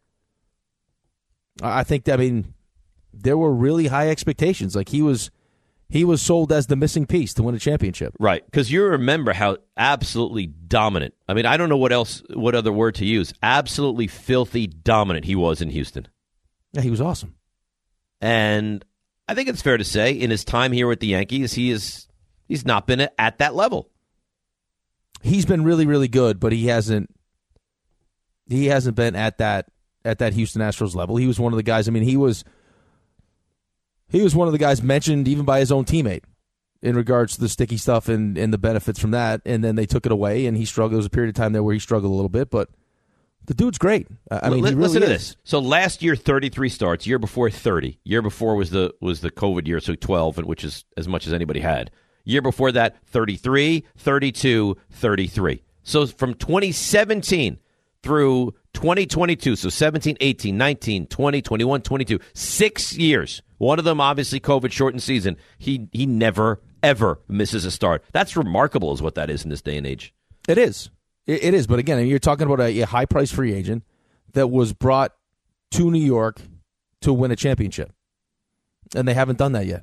I think. There were really high expectations. Like he was sold as the missing piece to win a championship. Right, because you remember how absolutely dominant. I don't know what other word to use. Absolutely filthy dominant he was in Houston. Yeah, he was awesome. And I think it's fair to say in his time here with the Yankees, he's not been at that level. He's been really, really good, but he hasn't been at that Houston Astros level. He was one of the guys. He was one of the guys mentioned even by his own teammate in regards to the sticky stuff and the benefits from that. And then they took it away, and he struggled. There was a period of time there where he struggled a little bit, but the dude's great. He really listen to is. this. So last year, 33 starts. Year before, 30. Year before was the COVID year, so 12, which is as much as anybody had. Year before that, 33, 32, 33. So from 2017 through 2022, so 17, 18, 19, 20, 21, 22, 6 years. One of them, obviously, COVID-shortened season. He never, ever misses a start. That's remarkable is what that is in this day and age. It is. It is. But again, you're talking about a high-priced free agent that was brought to New York to win a championship. And they haven't done that yet.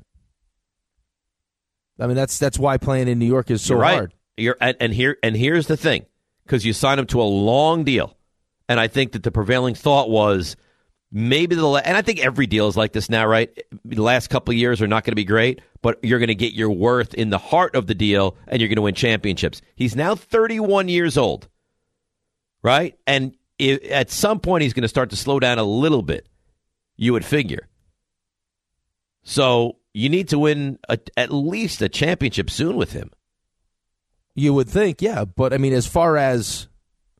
That's why playing in New York is so hard. And here's the thing, because you sign him to a long deal. And I think that the prevailing thought was maybe and I think every deal is like this now, right? The last couple of years are not going to be great, but you're going to get your worth in the heart of the deal, and you're going to win championships. He's now 31 years old, right? And at some point, he's going to start to slow down a little bit, you would figure. So you need to win at least a championship soon with him. You would think, yeah. But, as far as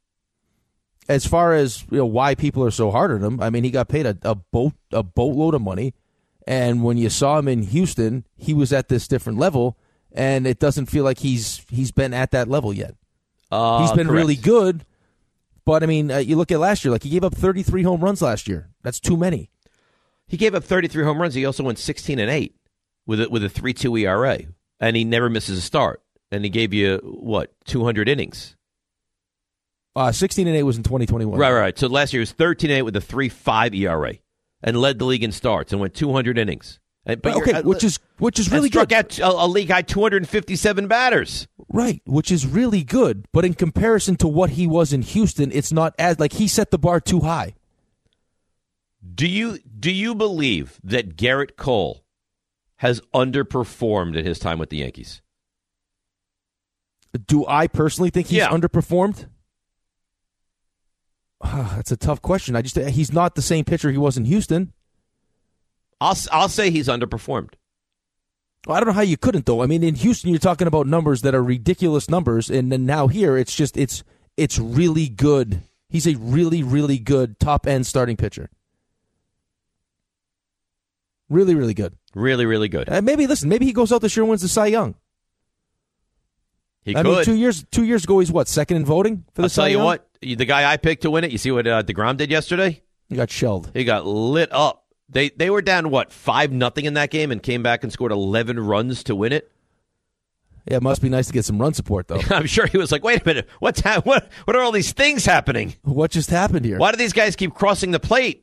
why people are so hard on him, he got paid a boatload of money, and when you saw him in Houston, he was at this different level, and it doesn't feel like he's been at that level yet. He's been really good, but you look at last year, like he gave up 33 home runs last year. That's too many. He gave up 33 home runs. He also went 16-8 with a 3.2 ERA, and he never misses a start. And he gave you 200 innings. 16-8 was in 2021. Right. So last year was 13-8 with a 3.5 ERA, and led the league in starts and went 200 innings. But which is really struck good. Struck out a league high 257 batters. Right, which is really good. But in comparison to what he was in Houston, it's not as like he set the bar too high. Do you believe that Garrett Cole has underperformed at his time with the Yankees? Do I personally think he's underperformed? That's a tough question. He's not the same pitcher he was in Houston. I'll say he's underperformed. Well, I don't know how you couldn't, though. I mean, in Houston, you're talking about numbers that are ridiculous numbers, and then now here, it's really good. He's a really, really good top-end starting pitcher. Really, really good. Really, really good. Maybe he goes out this year and wins the Cy Young. He could. Mean, 2 years ago, he's what, second in voting for the Cy Young? I'll tell you what, the guy I picked to win it, you see what DeGrom did yesterday? He got shelled. He got lit up. They were down, 5-0 in that game and came back and scored 11 runs to win it? Yeah, it must be nice to get some run support, though. I'm sure he was like, wait a minute, what are all these things happening? What just happened here? Why do these guys keep crossing the plate?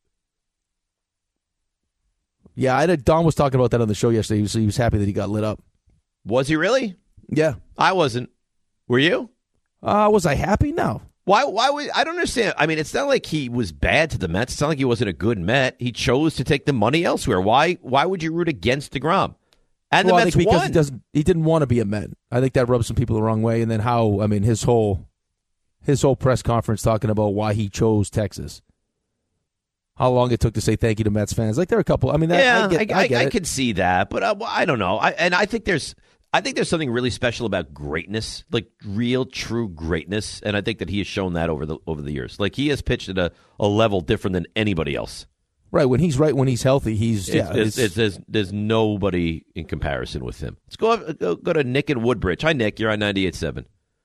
Yeah, Don was talking about that on the show yesterday. He was happy that he got lit up. Was he really? Yeah. I wasn't. Were you? Was I happy? No. Why would I don't understand. I mean, it's not like he was bad to the Mets. It's not like he wasn't a good Met. He chose to take the money elsewhere. Why would you root against DeGrom? And the Mets I think won. Because he didn't want to be a Met. I think that rubs some people the wrong way. And then his whole press conference talking about why he chose Texas. How long it took to say thank you to Mets fans. Like, there are a couple. I mean, I could see that, but I don't know. I think there's something really special about greatness, like real, true greatness, and I think that he has shown that over the years. Like, he has pitched at a level different than anybody else. Right, when he's healthy, there's nobody in comparison with him. Let's go to Nick in Woodbridge. Hi, Nick. You're on 98.7.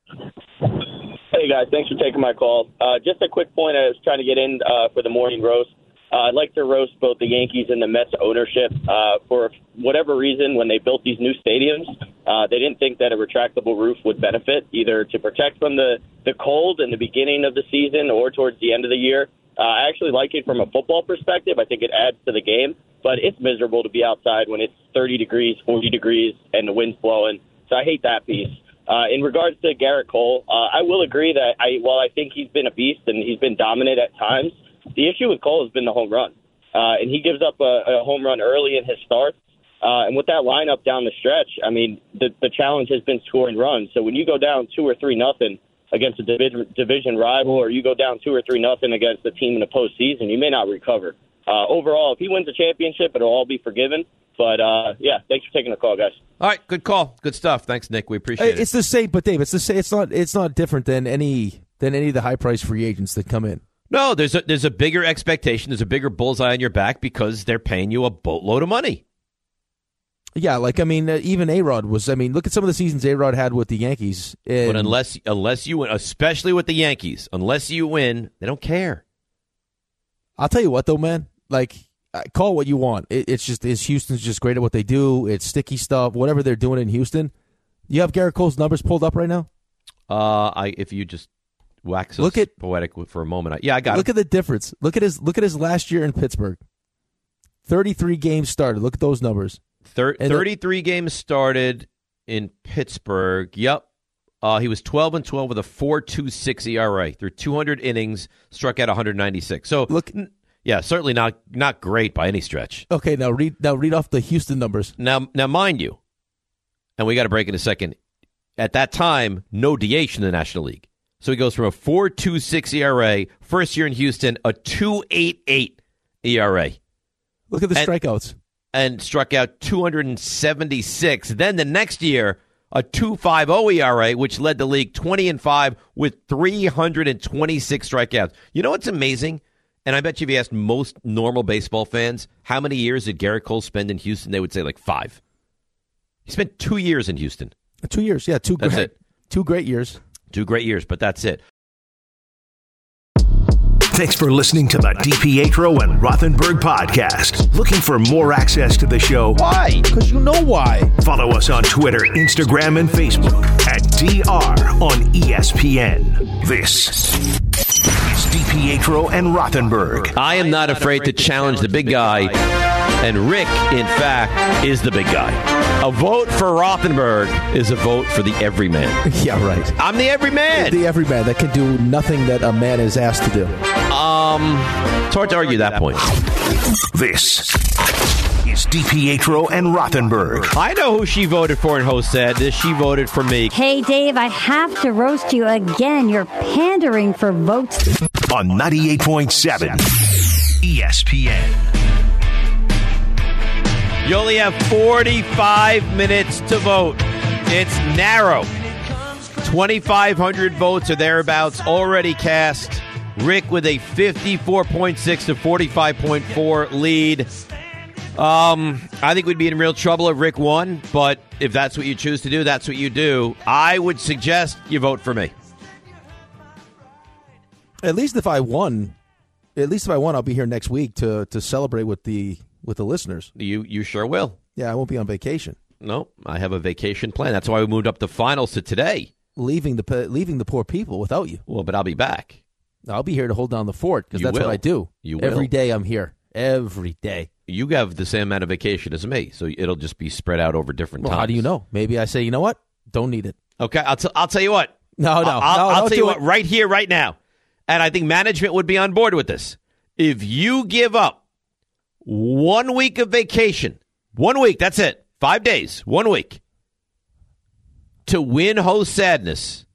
Hey, guys. Thanks for taking my call. Just a quick point. I was trying to get in for the morning roast. I'd like to roast both the Yankees and the Mets ownership. For whatever reason, when they built these new stadiums, they didn't think that a retractable roof would benefit, either to protect from the cold in the beginning of the season or towards the end of the year. I actually like it from a football perspective. I think it adds to the game, but it's miserable to be outside when it's 30 degrees, 40 degrees, and the wind's blowing. So I hate that piece. In regards to Garrett Cole, I will agree that while I think he's been a beast and he's been dominant at times, the issue with Cole has been the home run. And he gives up a home run early in his starts. And with that lineup down the stretch, I mean, the challenge has been scoring runs. So when you go down 2 or 3-0 against a division rival, or you go down 2 or 3-0 against a team in the postseason, you may not recover. Overall, if he wins a championship, it'll all be forgiven. But, thanks for taking the call, guys. All right, good call. Good stuff. Thanks, Nick. We appreciate it. It's the same, but Dave, it's the same. It's not different than any of the high-priced free agents that come in. No, there's a bigger expectation. There's a bigger bullseye on your back because they're paying you a boatload of money. Yeah, even A-Rod was. I mean, look at some of the seasons A-Rod had with the Yankees. But unless you win, especially with the Yankees, unless you win, they don't care. I'll tell you what, though, man. Like, call it what you want. Houston's just great at what they do. It's sticky stuff. Whatever they're doing in Houston. You have Garrett Cole's numbers pulled up right now? If you just wax poetic for a moment, I got it. Look at the difference. Look at his last year in Pittsburgh. 33 games started. Look at those numbers. 33 games started in Pittsburgh. Yep. He was 12-12 with a 4.26 ERA through 200 innings, struck out 196. So certainly not great by any stretch. Okay, now read off the Houston numbers. Now mind you, and we got to break in a second. At that time, no DH in the National League. So he goes from a 4.26 ERA, first year in Houston, a 2.88 ERA. Look at the strikeouts. And struck out 276. Then the next year, a 2.50 ERA, which led the league 20-5 with 326 strikeouts. You know what's amazing? And I bet you if you asked most normal baseball fans, how many years did Garrett Cole spend in Houston, they would say like 5. He spent 2 years in Houston. 2 years, yeah. Two great years. 2 great years, but that's it. Thanks for listening to the DiPietro and Rothenberg podcast. Looking for more access to the show? Why? Because you know why. Follow us on Twitter, Instagram, and Facebook at DR on ESPN. This is DiPietro and Rothenberg. I am not afraid to challenge the big guy And Rick, in fact, is the big guy. A vote for Rothenberg is a vote for the everyman. Yeah, right. I'm the everyman. The everyman that can do nothing that a man is asked to do. It's hard to argue that point. This is DiPietro and Rothenberg. I know who she voted for in Host Said This. She voted for me. Hey, Dave, I have to roast you again. You're pandering for votes. On 98.7 ESPN. You only have 45 minutes to vote. It's narrow. 2,500 votes or thereabouts already cast. Rick with a 54.6 to 45.4 lead. I think we'd be in real trouble if Rick won, but if that's what you choose to do, that's what you do. I would suggest you vote for me. At least if I won, I'll be here next week to celebrate with the listeners. You sure will. Yeah, I won't be on vacation. No, I have a vacation plan. That's why we moved up the finals to today. Leaving the poor people without you. Well, but I'll be back. I'll be here to hold down the fort because that's what I do. You will. Every day I'm here. Every day. You have the same amount of vacation as me, so it'll just be spread out over different times. How do you know? Maybe I say, you know what? Don't need it. Okay, I'll tell you what. I'll tell you what right here, right now. And I think management would be on board with this. If you give up 1 week of vacation, 1 week, that's it, 5 days, 1 week, to win Host Sadness,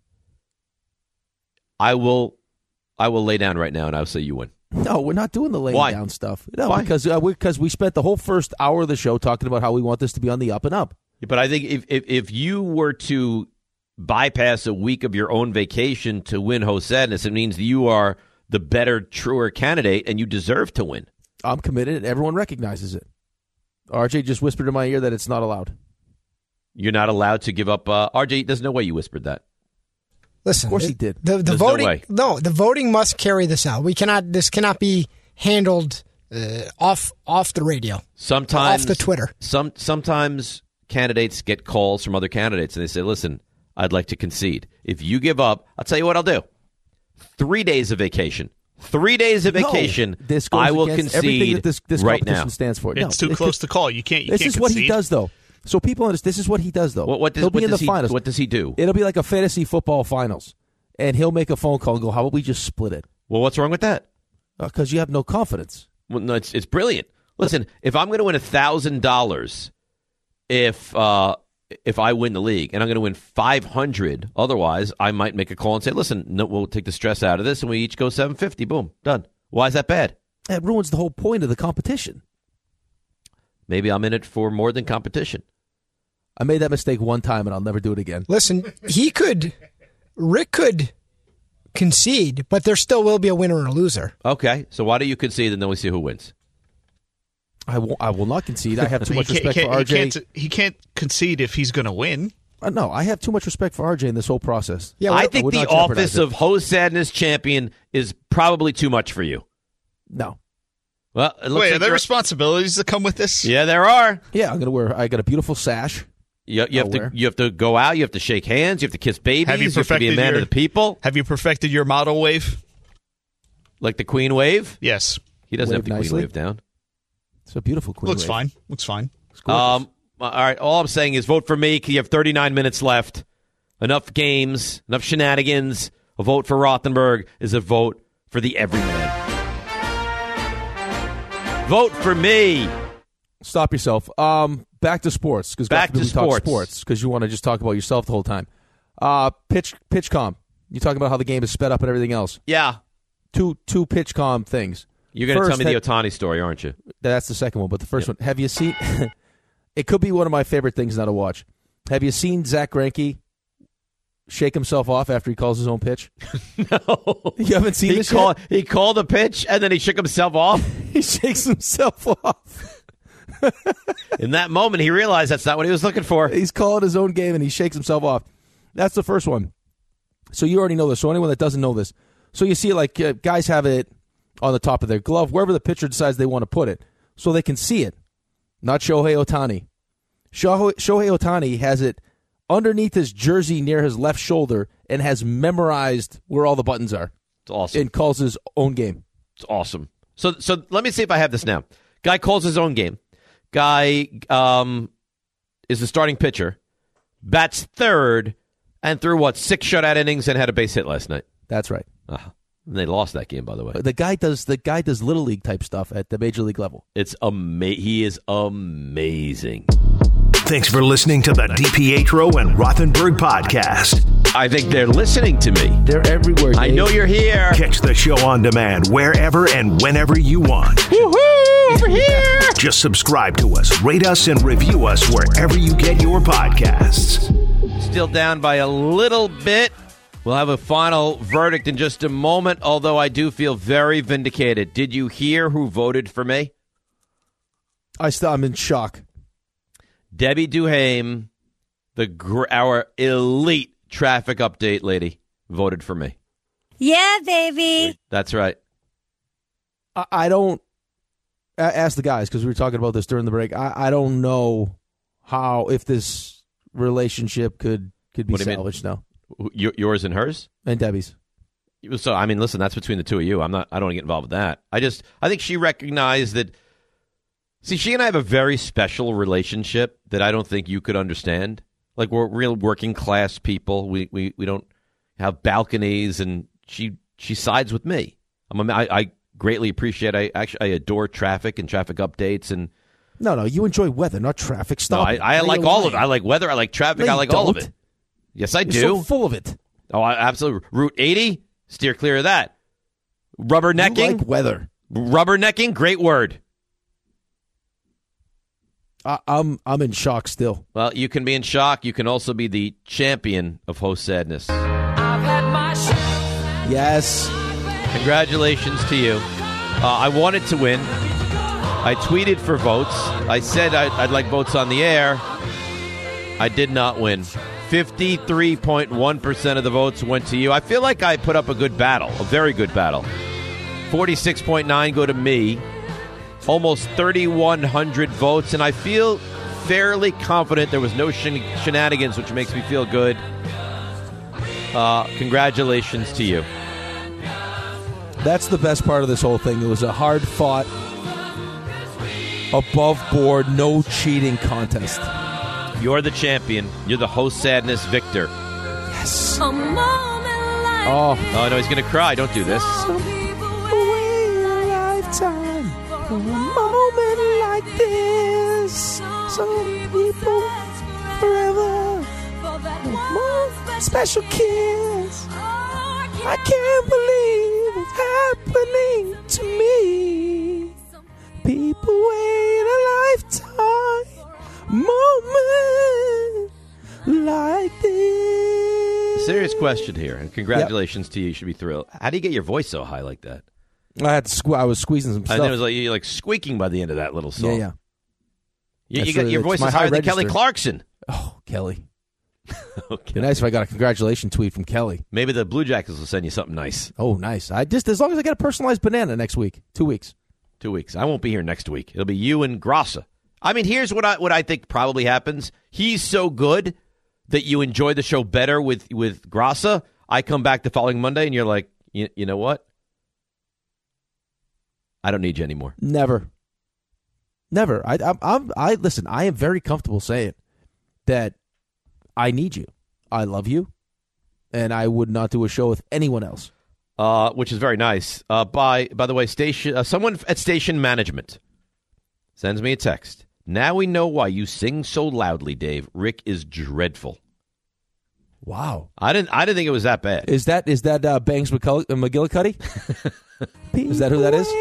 I will lay down right now and I'll say you win. No, we're not doing the laying down stuff. No, Why? Because we spent the whole first hour of the show talking about how we want this to be on the up and up. But I think if you were to bypass a week of your own vacation to win Host Sadness, it means that you are the better, truer candidate and you deserve to win. I'm committed and everyone recognizes it. RJ just whispered in my ear that it's not allowed. You're not allowed to give up. RJ, there's no way you whispered that. Listen, of course he did. The voting, the voting must carry this out. This cannot be handled off the radio. Sometimes off the Twitter. Sometimes candidates get calls from other candidates and they say, "Listen, I'd like to concede. If you give up, I'll tell you what I'll do. 3 days of vacation. 3 days of vacation. This goes I will against concede everything that this right competition now. stands for. It's too close to call. You can't. This is what he does, though. So people understand. This is what he does, though. He'll be in the finals. What does he do? It'll be like a fantasy football finals, and he'll make a phone call and go, "How about we just split it?" Well, what's wrong with that? Because you have no confidence. Well, no, it's brilliant. Listen, if I'm going to win $1,000, if I win the league, and I'm going to win $500, otherwise I might make a call and say, "Listen, no, we'll take the stress out of this, and we each go $750. Boom, done." Why is that bad? It ruins the whole point of the competition. Maybe I'm in it for more than competition. I made that mistake one time, and I'll never do it again. Listen, Rick could concede, but there still will be a winner and a loser. Okay, so why do you concede, and then we see who wins? I will not concede. I have too much respect for RJ. He can't concede if he's going to win. No, I have too much respect for RJ in this whole process. Yeah, I think the office of Host Sadness champion is probably too much for you. No. Well, wait, are there responsibilities that come with this? Yeah, there are. Yeah, I got a beautiful sash. You have to go out. You have to shake hands. You have to kiss babies. Have you have to be a man of the people. Have you perfected your model wave? Like the Queen wave? Yes. He doesn't Wave have the nicely. Queen wave down. It's a beautiful Queen Looks wave. fine. Looks fine. All right. All I'm saying is vote for me. You have 39 minutes left. Enough games. Enough shenanigans. A vote for Rothenberg is a vote for the everyman. Vote for me. Stop yourself. Back to sports. Back to sports. Because you want to just talk about yourself the whole time. PitchCom. You talking about how the game is sped up and everything else. Yeah. Two PitchCom things. You're going to tell me the Ohtani story, aren't you? That's the second one. But the first one, have you seen... It could be one of my favorite things now to watch. Have you seen Zach Greinke shake himself off after he calls his own pitch? No. You haven't seen this yet? He called a pitch, and then he shook himself off? He shakes himself off. In that moment, he realized that's not what he was looking for. He's calling his own game, and he shakes himself off. That's the first one. So you already know this. So anyone that doesn't know this. So you see, like, guys have it on the top of their glove, wherever the pitcher decides they want to put it, so they can see it. Not Shohei Ohtani. Shohei Ohtani has it underneath his jersey near his left shoulder and has memorized where all the buttons are. It's awesome. And calls his own game. It's awesome. So let me see if I have this now. Guy calls his own game. Guy is the starting pitcher, bats third, and threw, 6 shutout innings and had a base hit last night. That's right. And they lost that game, by the way. The guy does Little League type stuff at the Major League level. He is amazing. Thanks for listening to the DiPietro and Rothenberg podcast. I think they're listening to me. They're everywhere, Dave. I know you're here. Catch the show on demand wherever and whenever you want. Woohoo! Over here! Just subscribe to us, rate us, and review us wherever you get your podcasts. Still down by a little bit. We'll have a final verdict in just a moment, although I do feel very vindicated. Did you hear who voted for me? I'm in shock. Debbie Duhaime, our elite traffic update lady, voted for me. Yeah, baby. That's right. I don't ask the guys, because we were talking about this during the break. I don't know if this relationship could be salvaged now. Yours and hers? And Debbie's. So, I mean, listen, that's between the two of you. I don't want to get involved with that. I think she recognized that. See, she and I have a very special relationship that I don't think you could understand. Like, we're real working class people. We don't have balconies, and she sides with me. I greatly appreciate. I adore traffic and traffic updates and. No, you enjoy weather, not traffic. Stop. No, I like all of it. I like weather. I like traffic. No, I like all of it. Yes, I do. You're so full of it. Oh, absolutely. Route 80, steer clear of that. Rubbernecking. You like weather. Rubbernecking, great word. I'm in shock still. Well, you can be in shock. You can also be the champion of Host Sadness. Yes. Congratulations to you. I wanted to win. I tweeted for votes. I said I'd like votes on the air. I did not win. 53.1% of the votes went to you. I feel like I put up a good battle, a very good battle. 46.9 go to me. Almost 3,100 votes, and I feel fairly confident there was no shenanigans, which makes me feel good. Congratulations to you. That's the best part of this whole thing. It was a hard-fought, above-board, no-cheating contest. You're the champion. You're the Host Sadness victor. Yes. A moment like Oh no, he's going to cry. Don't do this. For a moment like this, some people forever, one special kiss. I can't believe it's happening to me. People wait a lifetime, moment like this. Serious question here, and congratulations to you. You should be thrilled. How do you get your voice so high like that? I was squeezing some stuff. And it was you're like squeaking by the end of that little song. Yeah. You got your voice is higher than Kelly Clarkson. Oh, Kelly. Okay. It'd be nice if I got a congratulations tweet from Kelly. Maybe the Blue Jackets will send you something nice. Oh, nice. As long as I get a personalized banana next week. 2 weeks. 2 weeks. I won't be here next week. It'll be you and Grassa. I mean, here's what I think probably happens. He's so good that you enjoy the show better with Grassa. I come back the following Monday and you're like, you know what? I don't need you anymore. Never. I listen. I am very comfortable saying that I need you. I love you, and I would not do a show with anyone else. Which is very nice. By the way, someone at Station Management sends me a text. Now we know why you sing so loudly, Dave. Rick is dreadful. Wow. I didn't think it was that bad. Is that Bangs McGillicuddy? Is that who that is?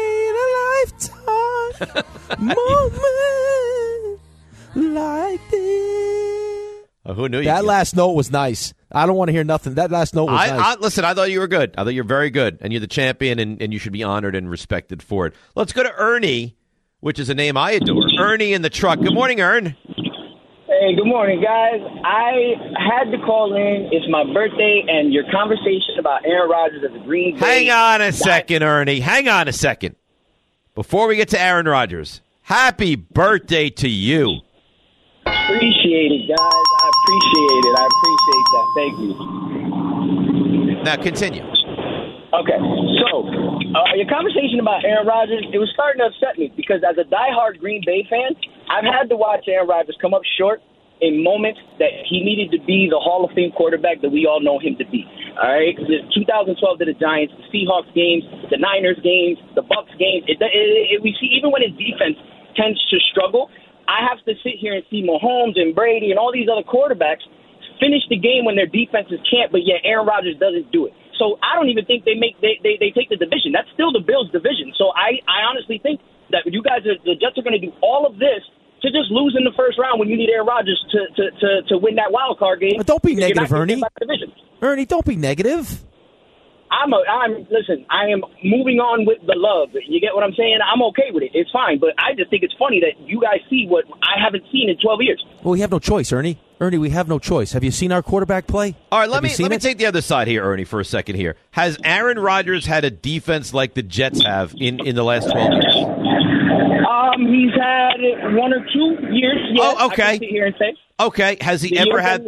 Moment like this. Who knew you? That last note was nice. I don't want to hear nothing. That last note was nice. Listen, I thought you were good. I thought you're very good, and you're the champion, and you should be honored and respected for it. Let's go to Ernie, which is a name I adore. Ernie in the truck. Good morning, Ern. Hey, good morning, guys. I had to call in. It's my birthday, and your conversation about Aaron Rodgers at the Green Bay. Hang on a second, Ernie. Hang on a second. Before we get to Aaron Rodgers, happy birthday to you. Appreciate it, guys. I appreciate it. that. Thank you. Now, continue. Okay, so your conversation about Aaron Rodgers, it was starting to upset me because as a diehard Green Bay fan, I've had to watch Aaron Rodgers come up short in moments that he needed to be the Hall of Fame quarterback that we all know him to be. All right, the 2012 to the Giants, the Seahawks games, the Niners games, the Bucs games. We see even when his defense tends to struggle, I have to sit here and see Mahomes and Brady and all these other quarterbacks finish the game when their defenses can't, but yet Aaron Rodgers doesn't do it. So I don't even think they take the division. That's still the Bills' division. So I honestly think that the Jets are going to do all of this to just lose in the first round when you need Aaron Rodgers to win that wild card game. But don't be negative, Ernie. Ernie, don't be negative. Listen, I am moving on with the love. You get what I'm saying? I'm okay with it. It's fine. But I just think it's funny that you guys see what I haven't seen in 12 years. Well, we have no choice, Ernie. Ernie, we have no choice. Have you seen our quarterback play? All right, let me take the other side here, Ernie, for a second here. Has Aaron Rodgers had a defense like the Jets have in the last 12 years? He's had 1 or 2 years. Yes, oh, okay. I can sit here and say. Okay. Has he ever had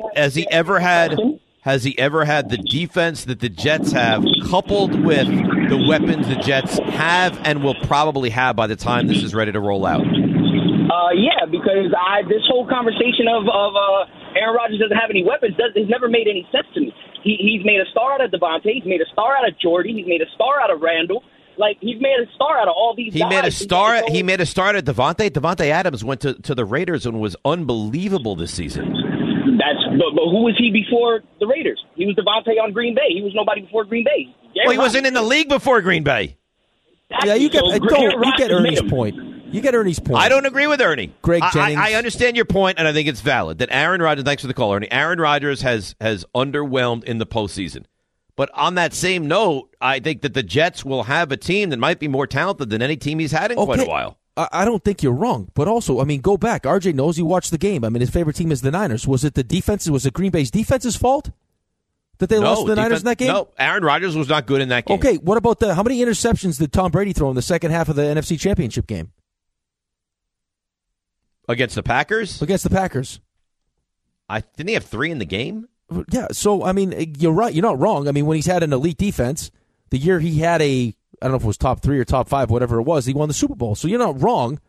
the defense that the Jets have, coupled with the weapons the Jets have and will probably have by the time this is ready to roll out? Yeah, because this whole conversation of Aaron Rodgers doesn't have any weapons has never made any sense to me. He's made a star out of Devontae. He's made a star out of Jordy. He's made a star out of Randall. Like, he's made a star out of all these guys. He made a star out of Devontae. Devontae Adams went to the Raiders and was unbelievable this season. But who was he before the Raiders? He was Devontae on Green Bay. He was nobody before Green Bay. Well, he wasn't in the league before Green Bay. Yeah, you get Ernie's point. You get Ernie's point. I don't agree with Ernie. Greg Jennings. I understand your point, and I think it's valid that Aaron Rodgers. Thanks for the call, Ernie. Aaron Rodgers has underwhelmed in the postseason. But on that same note, I think that the Jets will have a team that might be more talented than any team he's had in quite a while. I don't think you're wrong. But also, I mean, go back. RJ knows you watched the game. I mean, his favorite team is the Niners. Was it the defense? Was it Green Bay's defense's fault that they lost to the Niners in that game? No, Aaron Rodgers was not good in that game. Okay, what about how many interceptions did Tom Brady throw in the second half of the NFC Championship game? Against the Packers? Against the Packers. Didn't he have 3 in the game? Yeah, so, I mean, you're right. You're not wrong. I mean, when he's had an elite defense, the year he had I don't know if it was top 3 or top 5, whatever it was, he won the Super Bowl. So you're not wrong.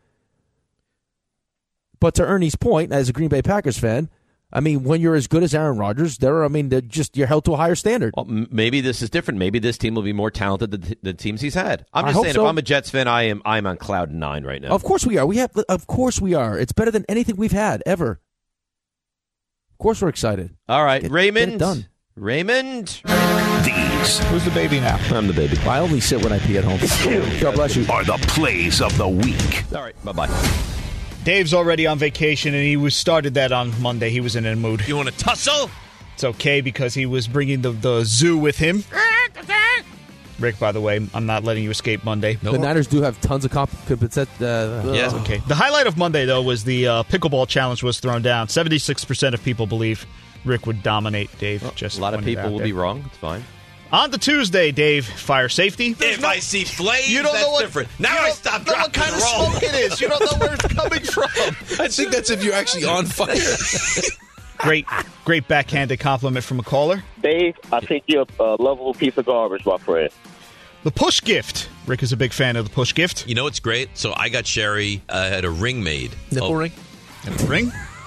But to Ernie's point, as a Green Bay Packers fan, I mean, when you're as good as Aaron Rodgers, you're held to a higher standard. Well, maybe this is different. Maybe this team will be more talented than the teams he's had. I'm just saying, so. If I'm a Jets fan, I'm on cloud 9 right now. Of course we are. Of course we are. It's better than anything we've had ever. Of course we're excited. All right, Raymond. Get it done. Raymond. Who's the baby now? I'm the baby. I only sit when I pee at home. God bless you. Are the plays of the week. All right, bye-bye. Dave's already on vacation, and he started that on Monday. He was in a mood. You want to tussle? It's okay because he was bringing the zoo with him. Rick, by the way, I'm not letting you escape Monday. The Niners do have tons of competition. Yes, okay. The highlight of Monday, though, was the pickleball challenge was thrown down. 76% of people believe Rick would dominate Dave. A lot of people will be wrong. It's fine. On to Tuesday, Dave. Fire safety. I see flames, you don't that's know what, different. Now I stop dropping what kind of smoke it is. You don't know where it's coming from. I think that's if you're actually on fire. Great backhanded compliment from a caller. Dave, I think you're a lovable piece of garbage, my friend. The push gift. Rick is a big fan of the push gift. You know what's great? So I got Sherry had a ring made. Nipple ring? Nipple ring?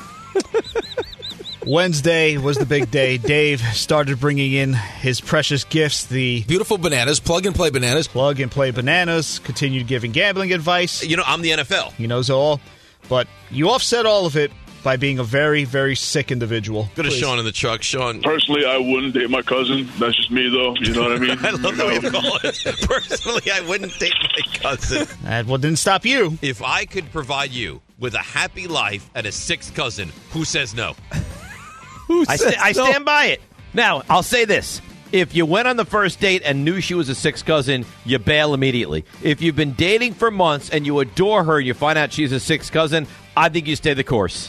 Wednesday was the big day. Dave started bringing in his precious gifts, the beautiful bananas, plug-and-play bananas. Plug-and-play bananas, continued giving gambling advice. You know, I'm the NFL. He knows all. But you offset all of it by being a very, very sick individual. Go to Sean in the truck. Sean. Personally, I wouldn't date my cousin. That's just me, though. You know what I mean? I love the way you call it. Personally, I wouldn't date my cousin. That didn't stop you. If I could provide you with a happy life and a sixth cousin, who says no? I stand by it. Now, I'll say this. If you went on the first date and knew she was a sixth cousin, you bail immediately. If you've been dating for months and you adore her and you find out she's a sixth cousin, I think you stay the course.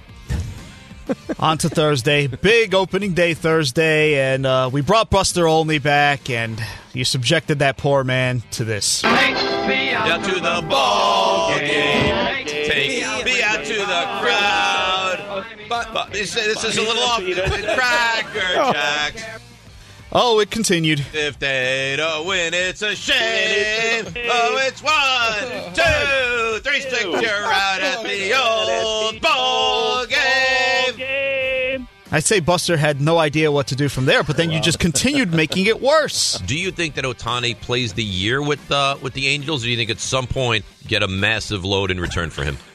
On to Thursday. Big opening day Thursday, and we brought Buster Olney back, and you subjected that poor man to this. Take me out to the ball game. Take me out to the crowd. But this is a little off. Cracker Jacks. Oh, it continued. If they don't win, it's a shame. Oh, it's 1, 2, 3 straight You're out at the old ball game. I'd say Buster had no idea what to do from there, but then you just continued making it worse. Do you think that Ohtani plays the year with the Angels, or do you think at some point get a massive load in return for him?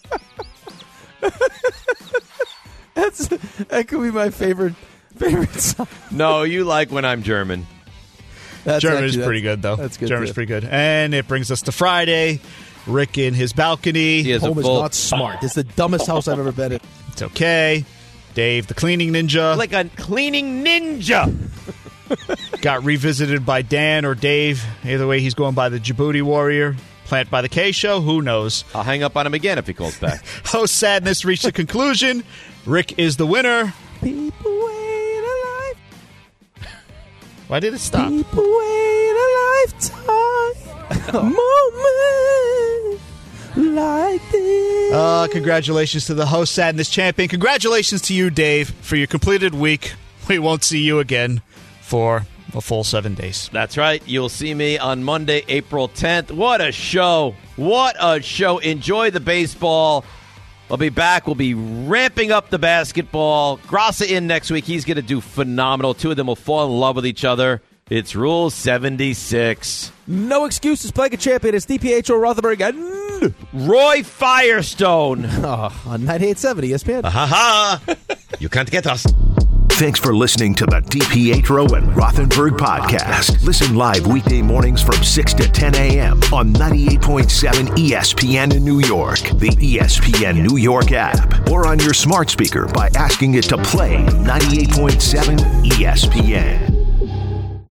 That could be my favorite song. No, you like when I'm German. German is pretty good, though. That's good. German's pretty good. And it brings us to Friday. Rick in his balcony. Home is not smart. It's the dumbest house I've ever been in. It's okay. Dave, the cleaning ninja. Like a cleaning ninja. Got revisited by Dan or Dave. Either way, he's going by the Djibouti Warrior. Plant by the K-Show. Who knows? I'll hang up on him again if he calls back. Host Sadness reached a conclusion. Rick is the winner. People wait a life. Why did it stop? People wait a lifetime. Moment like this. Congratulations to the Host Sadness champion. Congratulations to you, Dave, for your completed week. We won't see you again for a full 7 days. That's right. You'll see me on Monday, April 10th. What a show. What a show. Enjoy the baseball. I'll be back. We'll be ramping up the basketball. Grassa in next week. He's going to do phenomenal. Two of them will fall in love with each other. It's Rule 76. No excuses. Playing a champion. It's DPHO Rothenberg and Roy Firestone. On 98.7 ESPN. Ha ha. You can't get us. Thanks for listening to the DiPietro and Rothenberg podcast. Listen live weekday mornings from 6 to 10 a.m. on 98.7 ESPN in New York, the ESPN New York app, or on your smart speaker by asking it to play 98.7 ESPN.